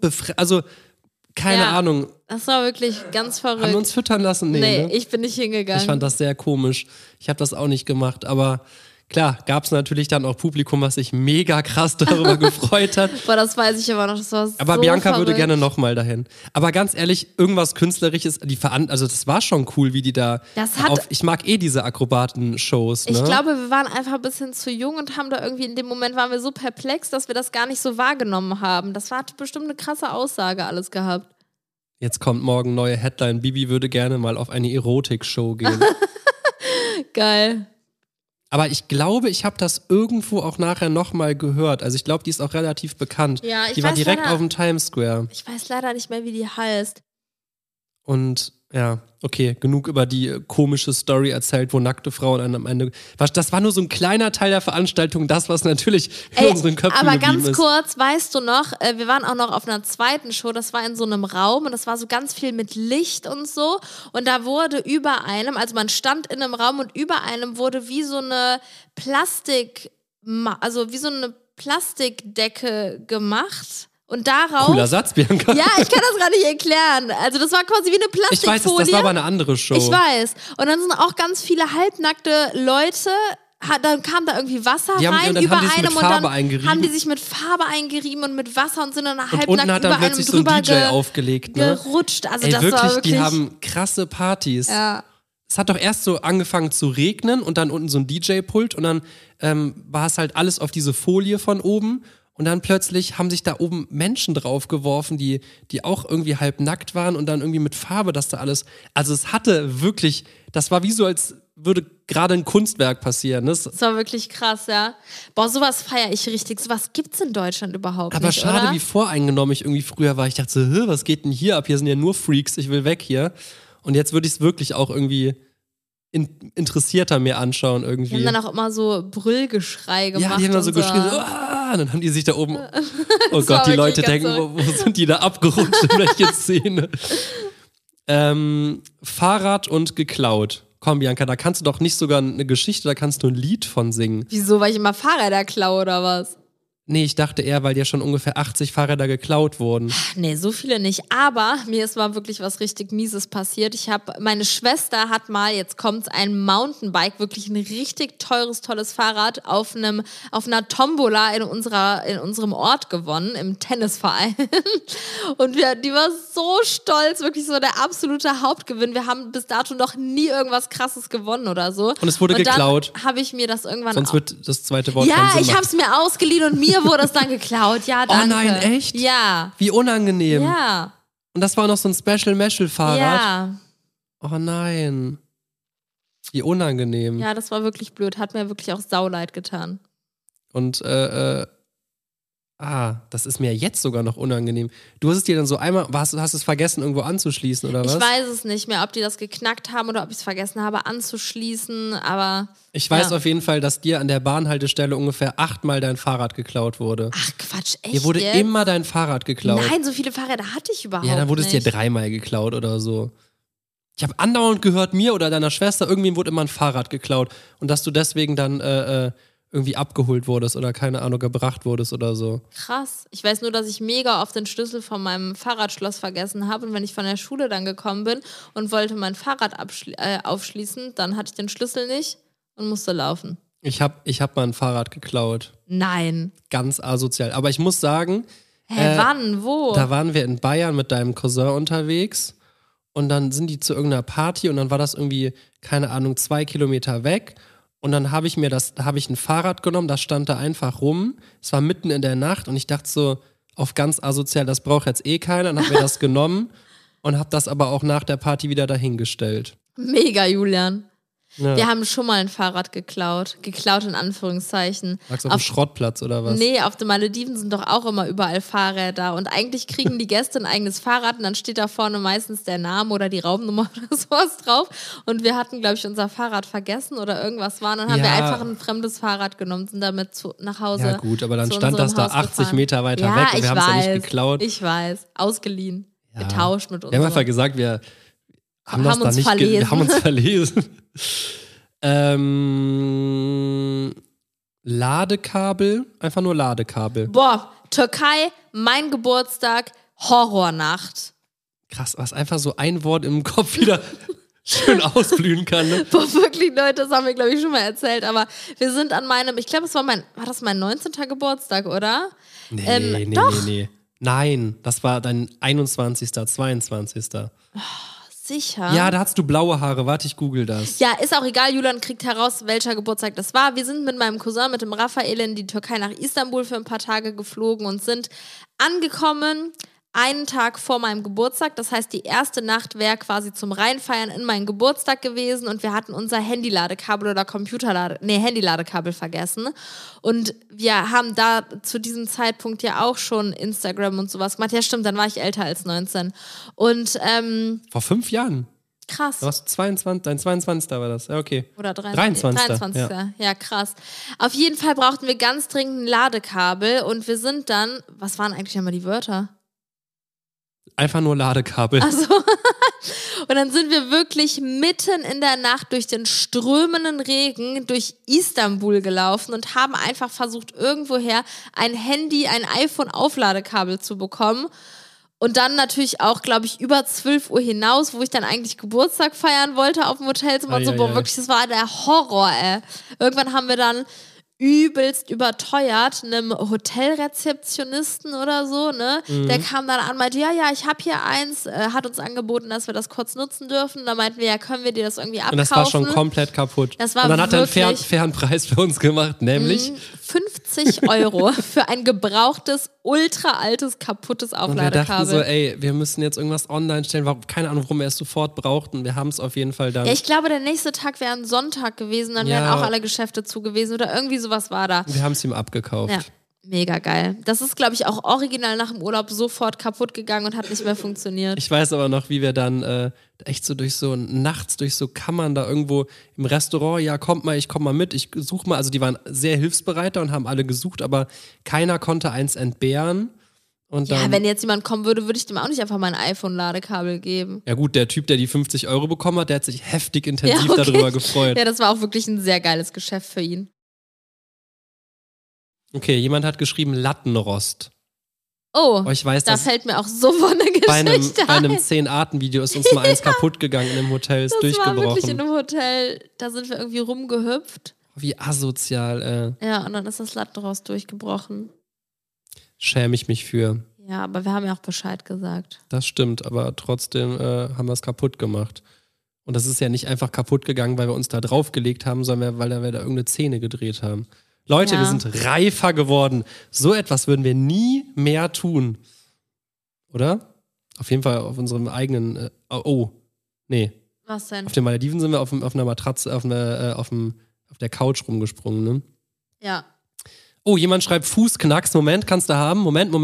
keine Ahnung. Das war wirklich ganz verrückt. Haben wir uns füttern lassen? Nee, ne? Ich bin nicht hingegangen. Ich fand das sehr komisch. Ich habe das auch nicht gemacht, aber klar, gab es natürlich dann auch Publikum, was sich mega krass darüber gefreut hat. Boah, das weiß ich aber noch. Das war aber so Bianca verrückt. würde gerne nochmal dahin. Aber ganz ehrlich, irgendwas Künstlerisches, also das war schon cool, wie die da ich mag diese Akrobaten-Shows. Ne? Ich glaube, wir waren einfach ein bisschen zu jung und haben da irgendwie, in dem Moment waren wir so perplex, dass wir das gar nicht so wahrgenommen haben. Das hat bestimmt eine krasse Aussage alles gehabt. Jetzt kommt morgen neue Headline. Bibi würde gerne mal auf eine Erotik-Show gehen. Geil. Aber ich glaube, ich habe das irgendwo auch nachher nochmal gehört. Also ich glaube, die ist auch relativ bekannt. Ja, die war direkt auf dem Times Square. Ich weiß leider nicht mehr, wie die heißt. Und ja, okay, genug über die komische Story erzählt, wo nackte Frauen am Ende... Das war nur so ein kleiner Teil der Veranstaltung, das, was natürlich in unseren Köpfen aber geblieben ganz ist. kurz, weißt du noch, wir waren auch noch auf einer zweiten Show, das war in so einem Raum und das war so ganz viel mit Licht und so. Und da wurde über einem, also man stand in einem Raum und über einem wurde wie so eine Plastikdecke gemacht. Und darauf... Cooler Satz, Bianca. Ja, ich kann das gar nicht erklären. Also das war quasi wie eine Plastikfolie. Ich weiß, das war aber eine andere Show. Ich weiß. Und dann sind auch ganz viele halbnackte Leute... Dann kam da irgendwie Wasser rein über einem und dann haben die sich mit Farbe eingerieben und mit Wasser und sind dann halbnackt und unten hat dann über einem plötzlich drüber so ein DJ aufgelegt, ne? gerutscht. Also Ey, das wirklich, war wirklich... die haben krasse Partys. Ja. Es hat doch erst so angefangen zu regnen und dann unten so ein DJ-Pult und dann war es halt alles auf diese Folie von oben. Und dann plötzlich haben sich da oben Menschen draufgeworfen, die auch irgendwie halb nackt waren und dann irgendwie mit Farbe, das da alles. Also es hatte wirklich, das war wie so, als würde gerade ein Kunstwerk passieren. Das war wirklich krass, ja. Boah, sowas feiere ich richtig. Sowas gibt's in Deutschland überhaupt aber nicht, schade, oder? wie voreingenommen ich irgendwie früher war. Ich dachte so, was geht denn hier ab? Hier sind ja nur Freaks, ich will weg hier. Und jetzt würde ich es wirklich auch irgendwie interessierter mir anschauen irgendwie. Die haben dann auch immer so Brüllgeschrei gemacht. Ja, die haben dann so geschrien, und dann haben die sich da oben, oh Gott, die Leute denken, wo sind die da abgerutscht, in welche Szene? Fahrrad und geklaut. Komm, Bianca, da kannst du doch nicht sogar eine Geschichte, da kannst du ein Lied von singen. Wieso, weil ich immer Fahrräder klaue oder was? Nee, ich dachte eher, weil dir schon ungefähr 80 Fahrräder geklaut wurden. Nee, so viele nicht. Aber mir ist mal wirklich was richtig Mieses passiert. Meine Schwester hat mal, jetzt kommt's, ein Mountainbike, wirklich ein richtig teures, tolles Fahrrad auf einer Tombola in unserem Ort gewonnen, im Tennisverein. Und die war so stolz, wirklich so der absolute Hauptgewinn. Wir haben bis dato noch nie irgendwas Krasses gewonnen oder so. Und es wurde geklaut. Dann habe ich mir das irgendwann... Sonst wird das zweite Wort Ja, ich habe es mir ausgeliehen und mir wurde es dann geklaut. Ja, danke. Oh nein, echt? Ja. Wie unangenehm. Ja. Und das war noch so ein Special-Meshel-Fahrrad? Ja. Oh nein. Wie unangenehm. Ja, das war wirklich blöd. Hat mir wirklich auch sauleid getan. Und, das ist mir jetzt sogar noch unangenehm. Du hast es dir dann so einmal, hast es vergessen, irgendwo anzuschließen, oder was? Ich weiß es nicht mehr, ob die das geknackt haben oder ob ich es vergessen habe anzuschließen, aber... Ich weiß auf jeden Fall, dass dir an der Bahnhaltestelle ungefähr 8-mal dein Fahrrad geklaut wurde. Ach Quatsch, echt? Dir wurde immer dein Fahrrad geklaut. Nein, so viele Fahrräder hatte ich überhaupt nicht. Ja, dann wurde es dir 3-mal geklaut oder so. Ich habe andauernd gehört, mir oder deiner Schwester, irgendwem wurde immer ein Fahrrad geklaut. Und dass du deswegen dann irgendwie abgeholt wurdest oder keine Ahnung, gebracht wurdest oder so. Krass. Ich weiß nur, dass ich mega oft den Schlüssel von meinem Fahrradschloss vergessen habe und wenn ich von der Schule dann gekommen bin und wollte mein Fahrrad aufschließen, dann hatte ich den Schlüssel nicht und musste laufen. Ich hab mal ein Fahrrad geklaut. Nein. Ganz asozial. Aber ich muss sagen... wann? Wo? Da waren wir in Bayern mit deinem Cousin unterwegs und dann sind die zu irgendeiner Party und dann war das irgendwie, keine Ahnung, 2 Kilometer weg. Und dann habe ich ein Fahrrad genommen, das stand da einfach rum. Es war mitten in der Nacht und ich dachte so, auf ganz asozial, das braucht jetzt eh keiner. Dann habe ich mir das genommen und habe das aber auch nach der Party wieder dahingestellt. Mega, Julian. Ja. Wir haben schon mal ein Fahrrad geklaut. Geklaut in Anführungszeichen. Lagst du auf dem Schrottplatz oder was? Nee, auf den Malediven sind doch auch immer überall Fahrräder. Und eigentlich kriegen die Gäste ein eigenes Fahrrad und dann steht da vorne meistens der Name oder die Raumnummer oder sowas drauf. Und wir hatten, glaube ich, unser Fahrrad vergessen oder irgendwas war. Und dann haben wir einfach ein fremdes Fahrrad genommen, sind damit nach Hause. Ja gut, aber dann stand das da 80 Meter weiter weg und wir haben es ja nicht geklaut. Ich weiß, ausgeliehen, getauscht mit uns. Wir haben einfach gesagt, wir haben uns verlesen. Ladekabel, einfach nur Ladekabel. Boah, Türkei, mein Geburtstag, Horrornacht. Krass, was einfach so ein Wort im Kopf wieder schön ausblühen kann. Ne? Boah, wirklich, Leute, das haben wir, glaube ich, schon mal erzählt, aber wir sind an meinem, ich glaube, war das mein 19. Geburtstag, oder? Nee. Nein, das war dein 21., 22. Sicher? Ja, da hattest du blaue Haare. Warte, ich google das. Ja, ist auch egal. Julian kriegt heraus, welcher Geburtstag das war. Wir sind mit meinem Cousin, mit dem Raphael, in die Türkei nach Istanbul für ein paar Tage geflogen und sind angekommen einen Tag vor meinem Geburtstag. Das heißt, die erste Nacht wäre quasi zum Reinfeiern in meinen Geburtstag gewesen und wir hatten unser Handyladekabel oder Handyladekabel vergessen. Und wir haben da zu diesem Zeitpunkt ja auch schon Instagram und sowas gemacht. Ja, stimmt, dann war ich älter als 19. Und vor 5 Jahren? Krass. Du warst 22, dein 22. war das, ja, okay. Oder 23. Ja, krass. Auf jeden Fall brauchten wir ganz dringend ein Ladekabel und wir sind dann, was waren eigentlich nochmal die Wörter? Einfach nur Ladekabel. Also und dann sind wir wirklich mitten in der Nacht durch den strömenden Regen durch Istanbul gelaufen und haben einfach versucht, irgendwoher ein iPhone-Aufladekabel zu bekommen. Und dann natürlich auch, glaube ich, über 12 Uhr hinaus, wo ich dann eigentlich Geburtstag feiern wollte auf dem Hotelzimmer und so. Boah, wirklich, das war der Horror, ey. Irgendwann haben wir dann übelst überteuert einem Hotelrezeptionisten oder so, ne? Der kam dann an und meinte, ja, ich habe hier eins, hat uns angeboten, dass wir das kurz nutzen dürfen. Da meinten wir, ja, können wir dir das irgendwie abkaufen? Und das war schon komplett kaputt. Das war und dann hat er einen fairen Preis für uns gemacht, nämlich 50 € für ein gebrauchtes, ultra altes, kaputtes Aufladekabel. Und wir dachten so, ey, wir müssen jetzt irgendwas online stellen, keine Ahnung, warum wir es sofort brauchten. Wir haben es auf jeden Fall dann. Ja, ich glaube, der nächste Tag wäre ein Sonntag gewesen, dann wären auch alle Geschäfte zu gewesen oder irgendwie sowas war da. Wir haben es ihm abgekauft. Ja, mega geil. Das ist, glaube ich, auch original nach dem Urlaub sofort kaputt gegangen und hat nicht mehr funktioniert. Ich weiß aber noch, wie wir dann echt so nachts durch so Kammern da irgendwo im Restaurant, ja, ich komm mal mit, ich suche mal. Also die waren sehr hilfsbereiter und haben alle gesucht, aber keiner konnte eins entbehren. Und dann, wenn jetzt jemand kommen würde, würde ich dem auch nicht einfach mein iPhone-Ladekabel geben. Ja gut, der Typ, der die 50 € bekommen hat, der hat sich heftig intensiv darüber gefreut. Ja, das war auch wirklich ein sehr geiles Geschäft für ihn. Okay, jemand hat geschrieben Lattenrost. Oh, ich weiß, da fällt mir auch so von eine Geschichte bei einem 10-Arten-Video ist uns mal eins kaputt gegangen in einem Hotel, ist durchgebrochen. Das war wirklich in einem Hotel, da sind wir irgendwie rumgehüpft. Wie asozial, Ja, und dann ist das Lattenrost durchgebrochen. Schäme ich mich für. Ja, aber wir haben ja auch Bescheid gesagt. Das stimmt, aber trotzdem haben wir es kaputt gemacht. Und das ist ja nicht einfach kaputt gegangen, weil wir uns da draufgelegt haben, sondern weil wir da irgendeine Szene gedreht haben. Leute, wir sind reifer geworden. So etwas würden wir nie mehr tun. Oder? Auf jeden Fall auf unserem eigenen... nee. Was denn? Auf den Malediven sind wir auf einer Matratze, auf der Couch rumgesprungen, ne? Ja. Oh, jemand schreibt Fußknacks. Moment, kannst du haben. Moment.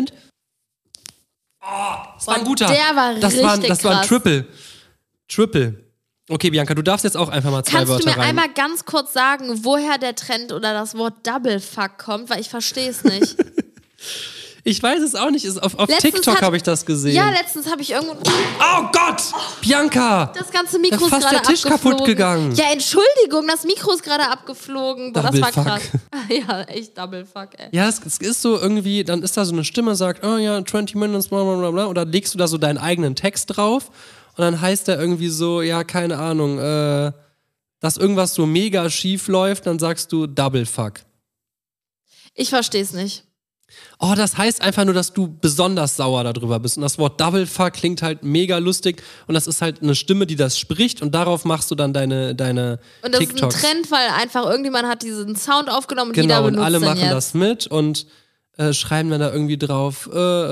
Oh, das war ein guter. Der war richtig krass. Das war ein Triple. Okay, Bianca, du darfst jetzt auch einfach mal 2 Wörter rein. Kannst du mir einmal ganz kurz sagen, woher der Trend oder das Wort Double Fuck kommt? Weil ich verstehe es nicht. Ich weiß es auch nicht. Auf TikTok habe ich das gesehen. Ja, letztens habe ich irgendwo... Oh Gott! Bianca! Das ganze Mikro ist gerade abgeflogen. Fast der Tisch kaputt gegangen. Ja, Entschuldigung, das Mikro ist gerade abgeflogen. Boah, das war krass. Ja, echt Double Fuck, ey. Ja, es ist so irgendwie, dann ist da so eine Stimme, sagt, oh ja, 20 Minutes, bla bla bla, und dann legst du da so deinen eigenen Text drauf und dann heißt der irgendwie so, ja, keine Ahnung, dass irgendwas so mega schief läuft, dann sagst du Double Fuck. Ich verstehe es nicht. Oh, das heißt einfach nur, dass du besonders sauer darüber bist. Und das Wort Double Fuck klingt halt mega lustig. Und das ist halt eine Stimme, die das spricht. Und darauf machst du dann deine Und das TikToks. Ist ein Trend, weil einfach irgendjemand hat diesen Sound aufgenommen und genau, jeder benutzt und alle machen jetzt. das mit und schreiben dann da irgendwie drauf,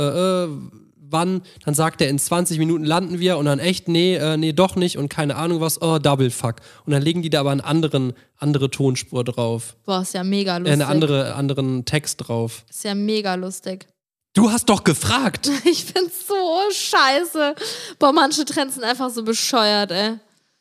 wann, dann sagt er, in 20 Minuten landen wir und dann echt, nee, doch nicht und keine Ahnung was, Double Fuck. Und dann legen die da aber eine andere Tonspur drauf. Boah, ist ja mega lustig. Anderen Text drauf. Ist ja mega lustig. Du hast doch gefragt. Ich find's so scheiße. Boah, manche Trends sind einfach so bescheuert, ey.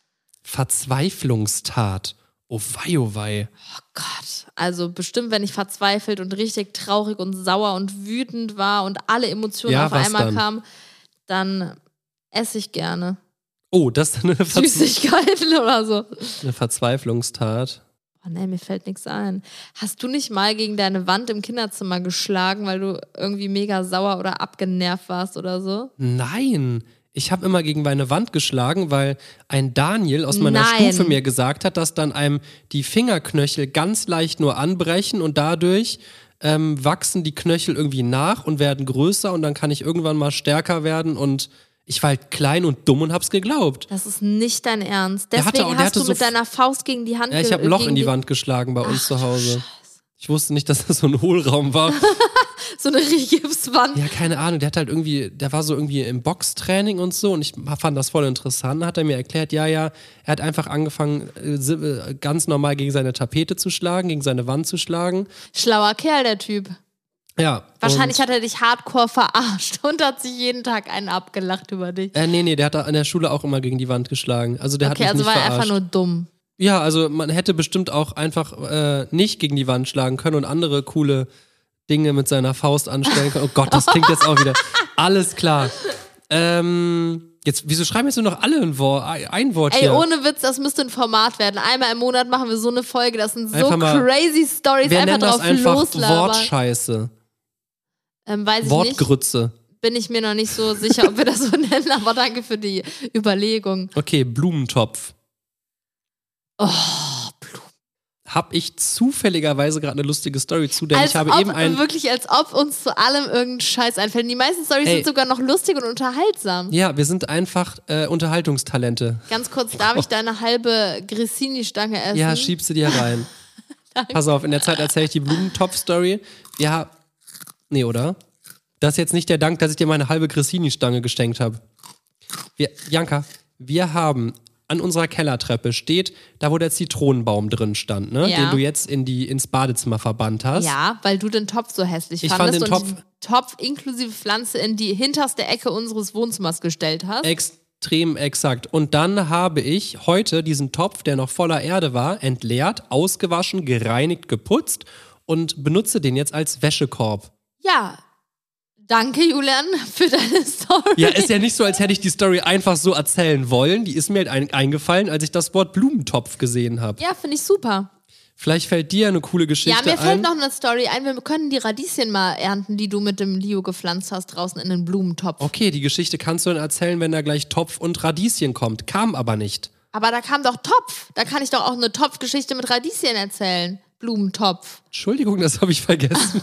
Verzweiflungstat. Oh wei, oh wei. Oh Gott. Also bestimmt, wenn ich verzweifelt und richtig traurig und sauer und wütend war und alle Emotionen auf einmal kamen, dann esse ich gerne. Oh, das ist eine Süßigkeiten oder so. Eine Verzweiflungstat. Oh nee, mir fällt nichts ein. Hast du nicht mal gegen deine Wand im Kinderzimmer geschlagen, weil du irgendwie mega sauer oder abgenervt warst oder so? Nein. Ich habe immer gegen meine Wand geschlagen, weil ein Daniel aus meiner Stufe mir gesagt hat, dass dann einem die Fingerknöchel ganz leicht nur anbrechen und dadurch wachsen die Knöchel irgendwie nach und werden größer und dann kann ich irgendwann mal stärker werden und ich war halt klein und dumm und hab's geglaubt. Das ist nicht dein Ernst. Deswegen hast du mit deiner Faust gegen die Hand... Ja, ich habe ein Loch in die Wand geschlagen bei uns zu Hause. Ich wusste nicht, dass das so ein Hohlraum war. So eine Gipswand. Ja, keine Ahnung, der war so irgendwie im Boxtraining und so und ich fand das voll interessant. Dann hat er mir erklärt, er hat einfach angefangen, ganz normal gegen seine Tapete zu schlagen, gegen seine Wand zu schlagen. Schlauer Kerl, der Typ. Ja. Wahrscheinlich hat er dich hardcore verarscht und hat sich jeden Tag einen abgelacht über dich. Nee, der hat an der Schule auch immer gegen die Wand geschlagen. Also der hat mich nicht verarscht. War er einfach nur dumm. Ja, also man hätte bestimmt auch einfach nicht gegen die Wand schlagen können und andere coole Dinge mit seiner Faust anstellen können. Oh Gott, das klingt jetzt auch wieder. Alles klar. Wieso schreiben jetzt nur noch alle ein Wort hier? Ey, ohne Witz, das müsste ein Format werden. Einmal im Monat machen wir so eine Folge, das sind so crazy Stories, einfach drauf loslabern. Wortscheiße. Weiß ich Wortgrütze. Nicht. Bin ich mir noch nicht so sicher, ob wir das so nennen, aber danke für die Überlegung. Okay, Blumentopf. Oh, Hab ich zufälligerweise gerade eine lustige Story zu, denn ich habe wirklich, als ob uns zu allem irgendein Scheiß einfällt. Die meisten Storys sind sogar noch lustig und unterhaltsam. Ja, wir sind einfach Unterhaltungstalente. Ganz kurz, darf ich deine halbe Grissini-Stange essen? Ja, schieb sie dir rein. Pass auf, in der Zeit erzähle ich die Blumentopf-Story. Ja, nee, oder? Das ist jetzt nicht der Dank, dass ich dir meine halbe Grissini-Stange geschenkt habe. Janka, wir haben an unserer Kellertreppe steht, da wo der Zitronenbaum drin stand, ne? Den du jetzt ins Badezimmer verbannt hast. Ja, weil du den Topf so hässlich fandest und den Topf inklusive Pflanze in die hinterste Ecke unseres Wohnzimmers gestellt hast. Extrem exakt. Und dann habe ich heute diesen Topf, der noch voller Erde war, entleert, ausgewaschen, gereinigt, geputzt und benutze den jetzt als Wäschekorb. Ja, danke, Julian, für deine Story. Ja, ist ja nicht so, als hätte ich die Story einfach so erzählen wollen. Die ist mir halt eingefallen, als ich das Wort Blumentopf gesehen habe. Ja, finde ich super. Vielleicht fällt dir eine coole Geschichte ein. Ja, mir fällt noch eine Story ein. Wir können die Radieschen mal ernten, die du mit dem Leo gepflanzt hast, draußen in den Blumentopf. Okay, die Geschichte kannst du dann erzählen, wenn da gleich Topf und Radieschen kommt. Kam aber nicht. Aber da kam doch Topf. Da kann ich doch auch eine Topfgeschichte mit Radieschen erzählen. Blumentopf. Entschuldigung, das habe ich vergessen.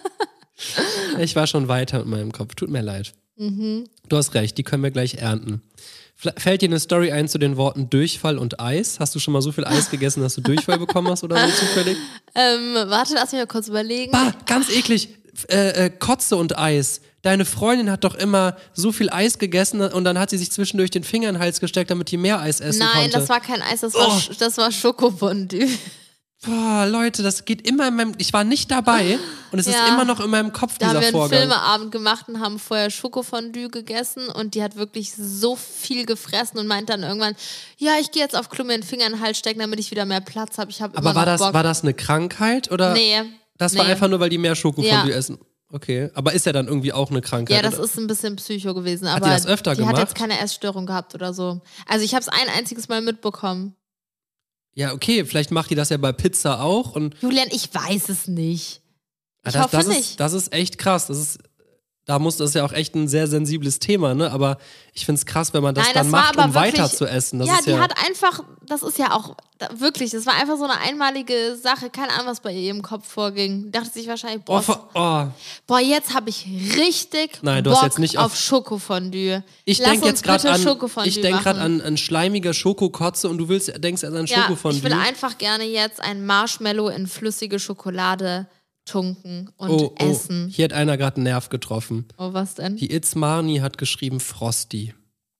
Ich war schon weiter mit meinem Kopf. Tut mir leid. Mhm. Du hast recht, die können wir gleich ernten. Fällt dir eine Story ein zu den Worten Durchfall und Eis? Hast du schon mal so viel Eis gegessen, dass du Durchfall bekommen hast oder so zufällig? Warte, lass mich mal kurz überlegen. Bah, ganz eklig. Kotze und Eis. Deine Freundin hat doch immer so viel Eis gegessen und dann hat sie sich zwischendurch den Finger in den Hals gesteckt, damit die mehr Eis essen konnte. Nein, das war kein Eis, das war Schokofondue. Boah, Leute, das geht immer in meinem... Ich war nicht dabei und es ist immer noch in meinem Kopf, dieser Vorgang. Da haben wir einen Filmeabend gemacht und haben vorher Schokofondue gegessen und die hat wirklich so viel gefressen und meint dann irgendwann, ja, ich gehe jetzt auf Klo mir den Finger in den Hals stecken, damit ich wieder mehr Platz habe. Aber war das eine Krankheit oder? Nee. Das war einfach nur, weil die mehr Schokofondue essen? Okay, aber ist ja dann irgendwie auch eine Krankheit? Ja, das ist ein bisschen Psycho gewesen. Aber hat die das öfter gemacht? Die hat jetzt keine Essstörung gehabt oder so. Also ich habe es ein einziges Mal mitbekommen. Ja, okay, vielleicht macht die das ja bei Pizza auch. Und Julian, ich weiß es nicht. Ich hoffe das nicht. Das ist echt krass. Das ist ja auch echt ein sehr sensibles Thema, ne? Aber ich finde es krass, wenn man das dann macht, um weiter zu essen. Das ist ja auch wirklich, das war einfach so eine einmalige Sache. Keine Ahnung, was bei ihr im Kopf vorging. Dachte sich wahrscheinlich, jetzt habe ich richtig Bock auf Schokofondue. Ich denke jetzt gerade an schleimige Schokokotze und du denkst an Schokofondue. Ich will einfach gerne jetzt ein Marshmallow in flüssige Schokolade tunken und essen. Hier hat einer gerade einen Nerv getroffen. Oh, was denn? Die It's Marni hat geschrieben Frosty.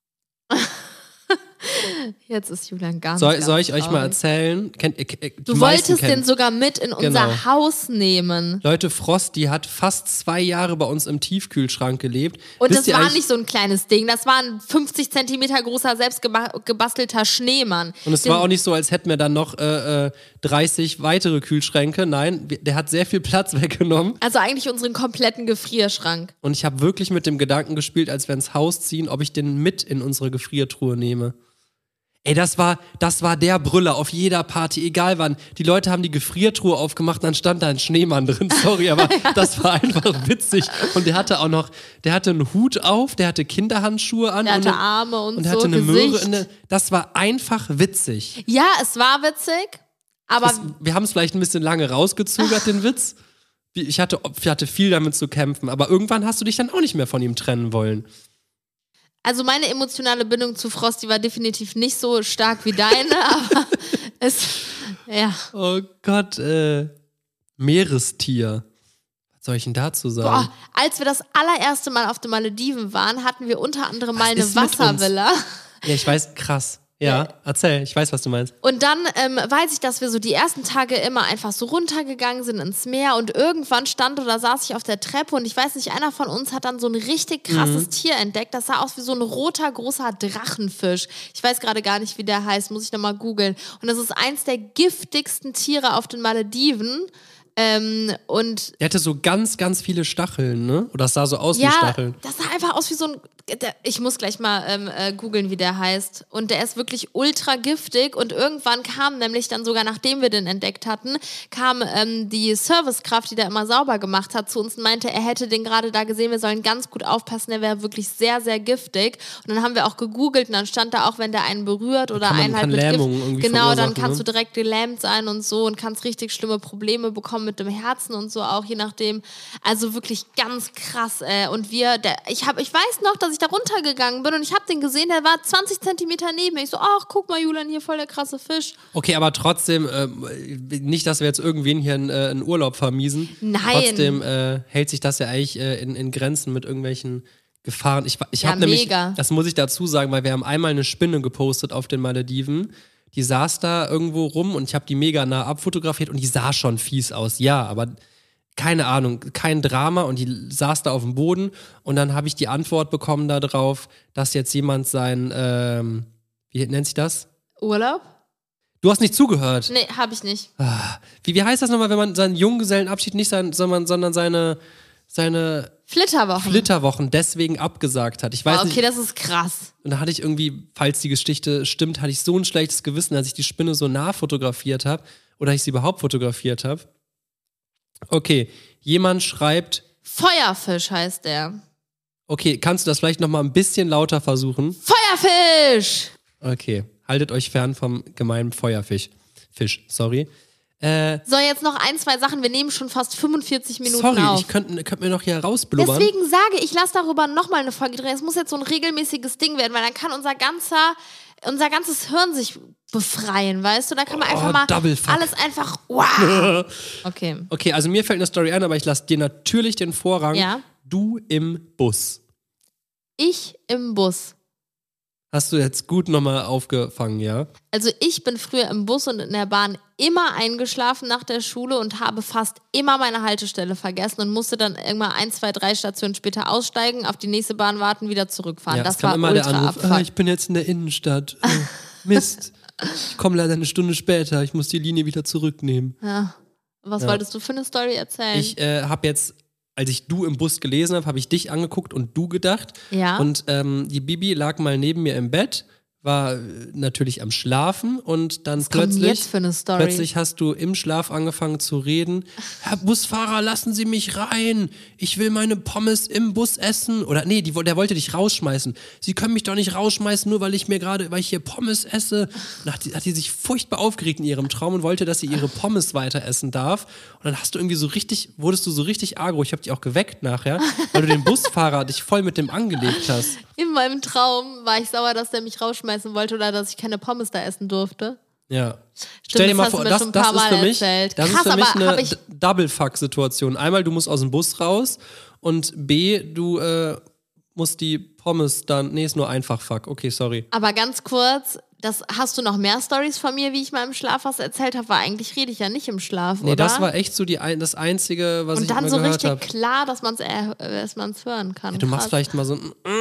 Jetzt ist Julian ganz Soll ich euch mal erzählen? Du wolltest den sogar mit in unser Haus nehmen. Leute, Frosty hat fast 2 Jahre bei uns im Tiefkühlschrank gelebt. Und das war nicht so ein kleines Ding. Das war ein 50 Zentimeter großer, selbst gebastelter Schneemann. Und es war auch nicht so, als hätten wir dann noch 30 weitere Kühlschränke. Nein, der hat sehr viel Platz weggenommen. Also eigentlich unseren kompletten Gefrierschrank. Und ich habe wirklich mit dem Gedanken gespielt, als wir ins Haus ziehen, ob ich den mit in unsere Gefriertruhe nehme. Ey, das war der Brüller auf jeder Party, egal wann. Die Leute haben die Gefriertruhe aufgemacht, dann stand da ein Schneemann drin. Sorry, aber das war einfach witzig. Und der hatte einen Hut auf, der hatte Kinderhandschuhe an. Der hatte Arme und der hatte eine Möhre. Das war einfach witzig. Ja, es war witzig, aber... Wir haben es vielleicht ein bisschen lange rausgezögert, den Witz. Ich hatte viel damit zu kämpfen, aber irgendwann hast du dich dann auch nicht mehr von ihm trennen wollen. Also meine emotionale Bindung zu Frosty war definitiv nicht so stark wie deine, aber ja. Oh Gott, Meerestier. Was soll ich denn dazu sagen? Boah, als wir das allererste Mal auf den Malediven waren, hatten wir unter anderem mal eine Wasservilla. Ja, ich weiß, krass. Ja, erzähl, ich weiß, was du meinst. Und dann weiß ich, dass wir so die ersten Tage immer einfach so runtergegangen sind ins Meer und irgendwann stand oder saß ich auf der Treppe und ich weiß nicht, einer von uns hat dann so ein richtig krasses Tier entdeckt. Das sah aus wie so ein roter, großer Drachenfisch. Ich weiß gerade gar nicht, wie der heißt, muss ich nochmal googeln. Und das ist eins der giftigsten Tiere auf den Malediven. Und der hatte so ganz, ganz viele Stacheln, ne? Oder das sah so aus wie Stacheln. Das sah einfach aus wie so ein... Ich muss gleich mal googeln, wie der heißt. Und der ist wirklich ultra giftig. Und irgendwann kam nämlich dann sogar, nachdem wir den entdeckt hatten, kam die Servicekraft, die da immer sauber gemacht hat, zu uns und meinte, er hätte den gerade da gesehen, wir sollen ganz gut aufpassen, der wäre wirklich sehr, sehr giftig. Und dann haben wir auch gegoogelt und dann stand da auch, wenn der einen berührt oder einen halt mit Gift, genau, dann kannst du direkt gelähmt sein und so und kannst richtig schlimme Probleme bekommen mit dem Herzen und so auch, je nachdem. Also wirklich ganz krass. Und ich weiß noch, dass ich da runtergegangen bin und ich habe den gesehen, der war 20 Zentimeter neben mir. Ich so, ach, guck mal, Julian, hier voll der krasse Fisch. Okay, aber trotzdem, nicht, dass wir jetzt irgendwen hier einen Urlaub vermiesen. Nein. Trotzdem hält sich das ja eigentlich in Grenzen mit irgendwelchen Gefahren. Ich habe nämlich, mega. Das muss ich dazu sagen, weil wir haben einmal eine Spinne gepostet auf den Malediven. Die saß da irgendwo rum und ich habe die mega nah abfotografiert und die sah schon fies aus. Ja, aber keine Ahnung, kein Drama und die saß da auf dem Boden und dann habe ich die Antwort bekommen darauf, dass jetzt jemand sein, wie nennt sich das? Urlaub? Du hast nicht zugehört. Nee, habe ich nicht. Wie heißt das nochmal, wenn man seinen Junggesellenabschied nicht sondern seine Flitterwochen deswegen abgesagt hat. Ich weiß nicht. Okay, das ist krass. Und da hatte ich irgendwie, falls die Geschichte stimmt, hatte ich so ein schlechtes Gewissen, als ich die Spinne so nah fotografiert habe oder ich sie überhaupt fotografiert habe. Okay, jemand schreibt... Feuerfisch heißt der. Okay, kannst du das vielleicht nochmal ein bisschen lauter versuchen? Feuerfisch! Okay, haltet euch fern vom gemeinen Feuerfisch. Sorry. So, jetzt noch 1, 2 Sachen. Wir nehmen schon fast 45 Minuten auf. Sorry, ich könnte mir noch hier rausblubbern. Deswegen sage ich, lass darüber nochmal eine Folge drehen. Es muss jetzt so ein regelmäßiges Ding werden, weil dann kann unser ganzes Hirn sich befreien, weißt du? Da kann man einfach mal alles einfach, wow. Okay, also mir fällt eine Story ein, aber ich lasse dir natürlich den Vorrang. Ja? Du im Bus. Ich im Bus. Hast du jetzt gut nochmal aufgefangen, ja? Also ich bin früher im Bus und in der Bahn immer eingeschlafen nach der Schule und habe fast immer meine Haltestelle vergessen und musste dann irgendwann 1, 2, 3 Stationen später aussteigen, auf die nächste Bahn warten, wieder zurückfahren. Ja, das kam war immer ultra der Anruf, Abfuck. ich bin jetzt in der Innenstadt. Mist, ich komme leider eine Stunde später, ich muss die Linie wieder zurücknehmen. Ja. Was wolltest du für eine Story erzählen? Ich habe jetzt, als ich du im Bus gelesen habe, habe ich dich angeguckt und du gedacht. Ja. Und die Bibi lag mal neben mir im Bett, war natürlich am Schlafen und dann plötzlich hast du im Schlaf angefangen zu reden. Herr Busfahrer, lassen Sie mich rein. Ich will meine Pommes im Bus essen. Oder nee, der wollte dich rausschmeißen. Sie können mich doch nicht rausschmeißen, nur weil ich hier Pommes esse. Und hat die sich furchtbar aufgeregt in ihrem Traum und wollte, dass sie ihre Pommes weiter essen darf. Und dann wurdest du so richtig agro. Ich habe dich auch geweckt nachher, weil du den Busfahrer dich voll mit dem angelegt hast. In meinem Traum war ich sauer, dass der mich rausschmeißen wollte oder dass ich keine Pommes da essen durfte. Ja. Stimmt, stell dir mal vor, das ist für mich eine Double-Fuck-Situation. Einmal, du musst aus dem Bus raus und B, du musst die Pommes dann... Nee, ist nur einfach Fuck. Okay, sorry. Aber ganz kurz, hast du noch mehr Storys von mir, wie ich mal im Schlaf was erzählt habe? Weil eigentlich rede ich ja nicht im Schlaf, nee, oder? Das war echt so das Einzige, was ich immer gehört habe. Und dann so richtig klar, dass man es hören kann. Ja, du machst vielleicht mal so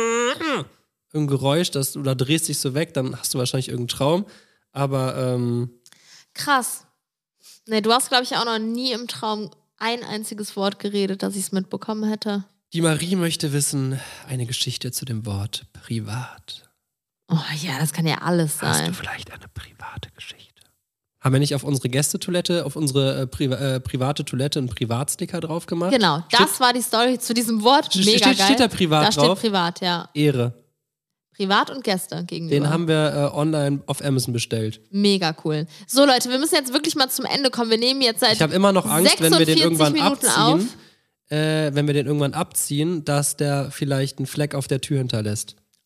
ein Geräusch, oder drehst dich so weg, dann hast du wahrscheinlich irgendeinen Traum. Aber, krass. Nee, du hast, glaube ich, auch noch nie im Traum ein einziges Wort geredet, dass ich es mitbekommen hätte. Die Marie möchte wissen, eine Geschichte zu dem Wort privat. Oh ja, das kann ja alles sein. Hast du vielleicht eine private Geschichte? Haben wir nicht auf unsere Gästetoilette, auf unsere private Toilette einen Privatsticker drauf gemacht? Genau, das war die Story zu diesem Wort. Mega geil. Steht da privat drauf? Da steht privat, ja. Ehre. Privat und Gäste gegenüber. Den haben wir online auf Amazon bestellt. Mega cool. So Leute, wir müssen jetzt wirklich mal zum Ende kommen. Wir nehmen jetzt seit Ich habe immer noch Angst, wenn wir den irgendwann Minuten abziehen, dass der vielleicht einen Fleck auf der Tür hinterlässt.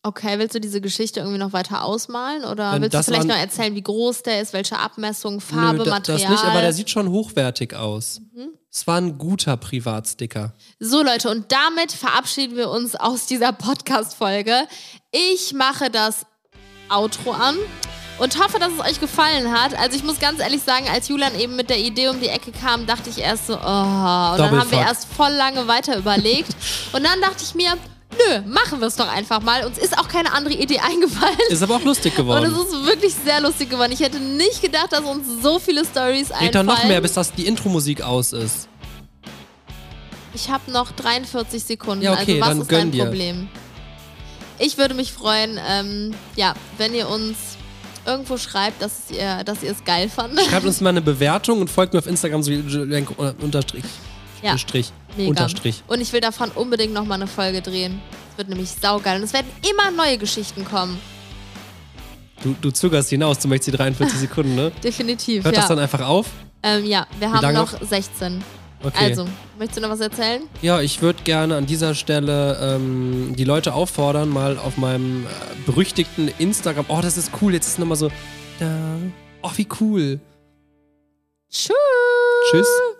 Okay, willst du diese Geschichte irgendwie noch weiter ausmalen? Oder willst du vielleicht noch erzählen, wie groß der ist, welche Abmessung, Farbe, Material? Das nicht, aber der sieht schon hochwertig aus. Es war ein guter Privatsticker. So Leute, und damit verabschieden wir uns aus dieser Podcast-Folge. Ich mache das Outro an und hoffe, dass es euch gefallen hat. Also ich muss ganz ehrlich sagen, als Julian eben mit der Idee um die Ecke kam, dachte ich erst so, und dann haben wir erst voll lange weiter überlegt. Und dann dachte ich mir, nö, machen wir es doch einfach mal. Uns ist auch keine andere Idee eingefallen. Ist aber auch lustig geworden. Und es ist wirklich sehr lustig geworden. Ich hätte nicht gedacht, dass uns so viele Storys einfallen. Geht doch noch mehr, bis die Intro-Musik aus ist. Ich habe noch 43 Sekunden. Ja, okay, also was dann ist gönn dein Problem? Ich würde mich freuen, wenn ihr uns irgendwo schreibt, dass ihr es geil fandet. Schreibt uns mal eine Bewertung und folgt mir auf Instagram so Unterstrich. Ja, mega. Unterstrich. Und ich will davon unbedingt nochmal eine Folge drehen. Es wird nämlich saugeil. Und es werden immer neue Geschichten kommen. Du zögerst hinaus, du möchtest die 43 Sekunden, ne? Definitiv, Hört das dann einfach auf? Ja, wir haben noch 16. Okay. Also, möchtest du noch was erzählen? Ja, ich würde gerne an dieser Stelle die Leute auffordern, mal auf meinem berüchtigten Instagram. Oh, das ist cool. Jetzt ist es nochmal so. Da. Oh, wie cool. Tschüss. Tschüss.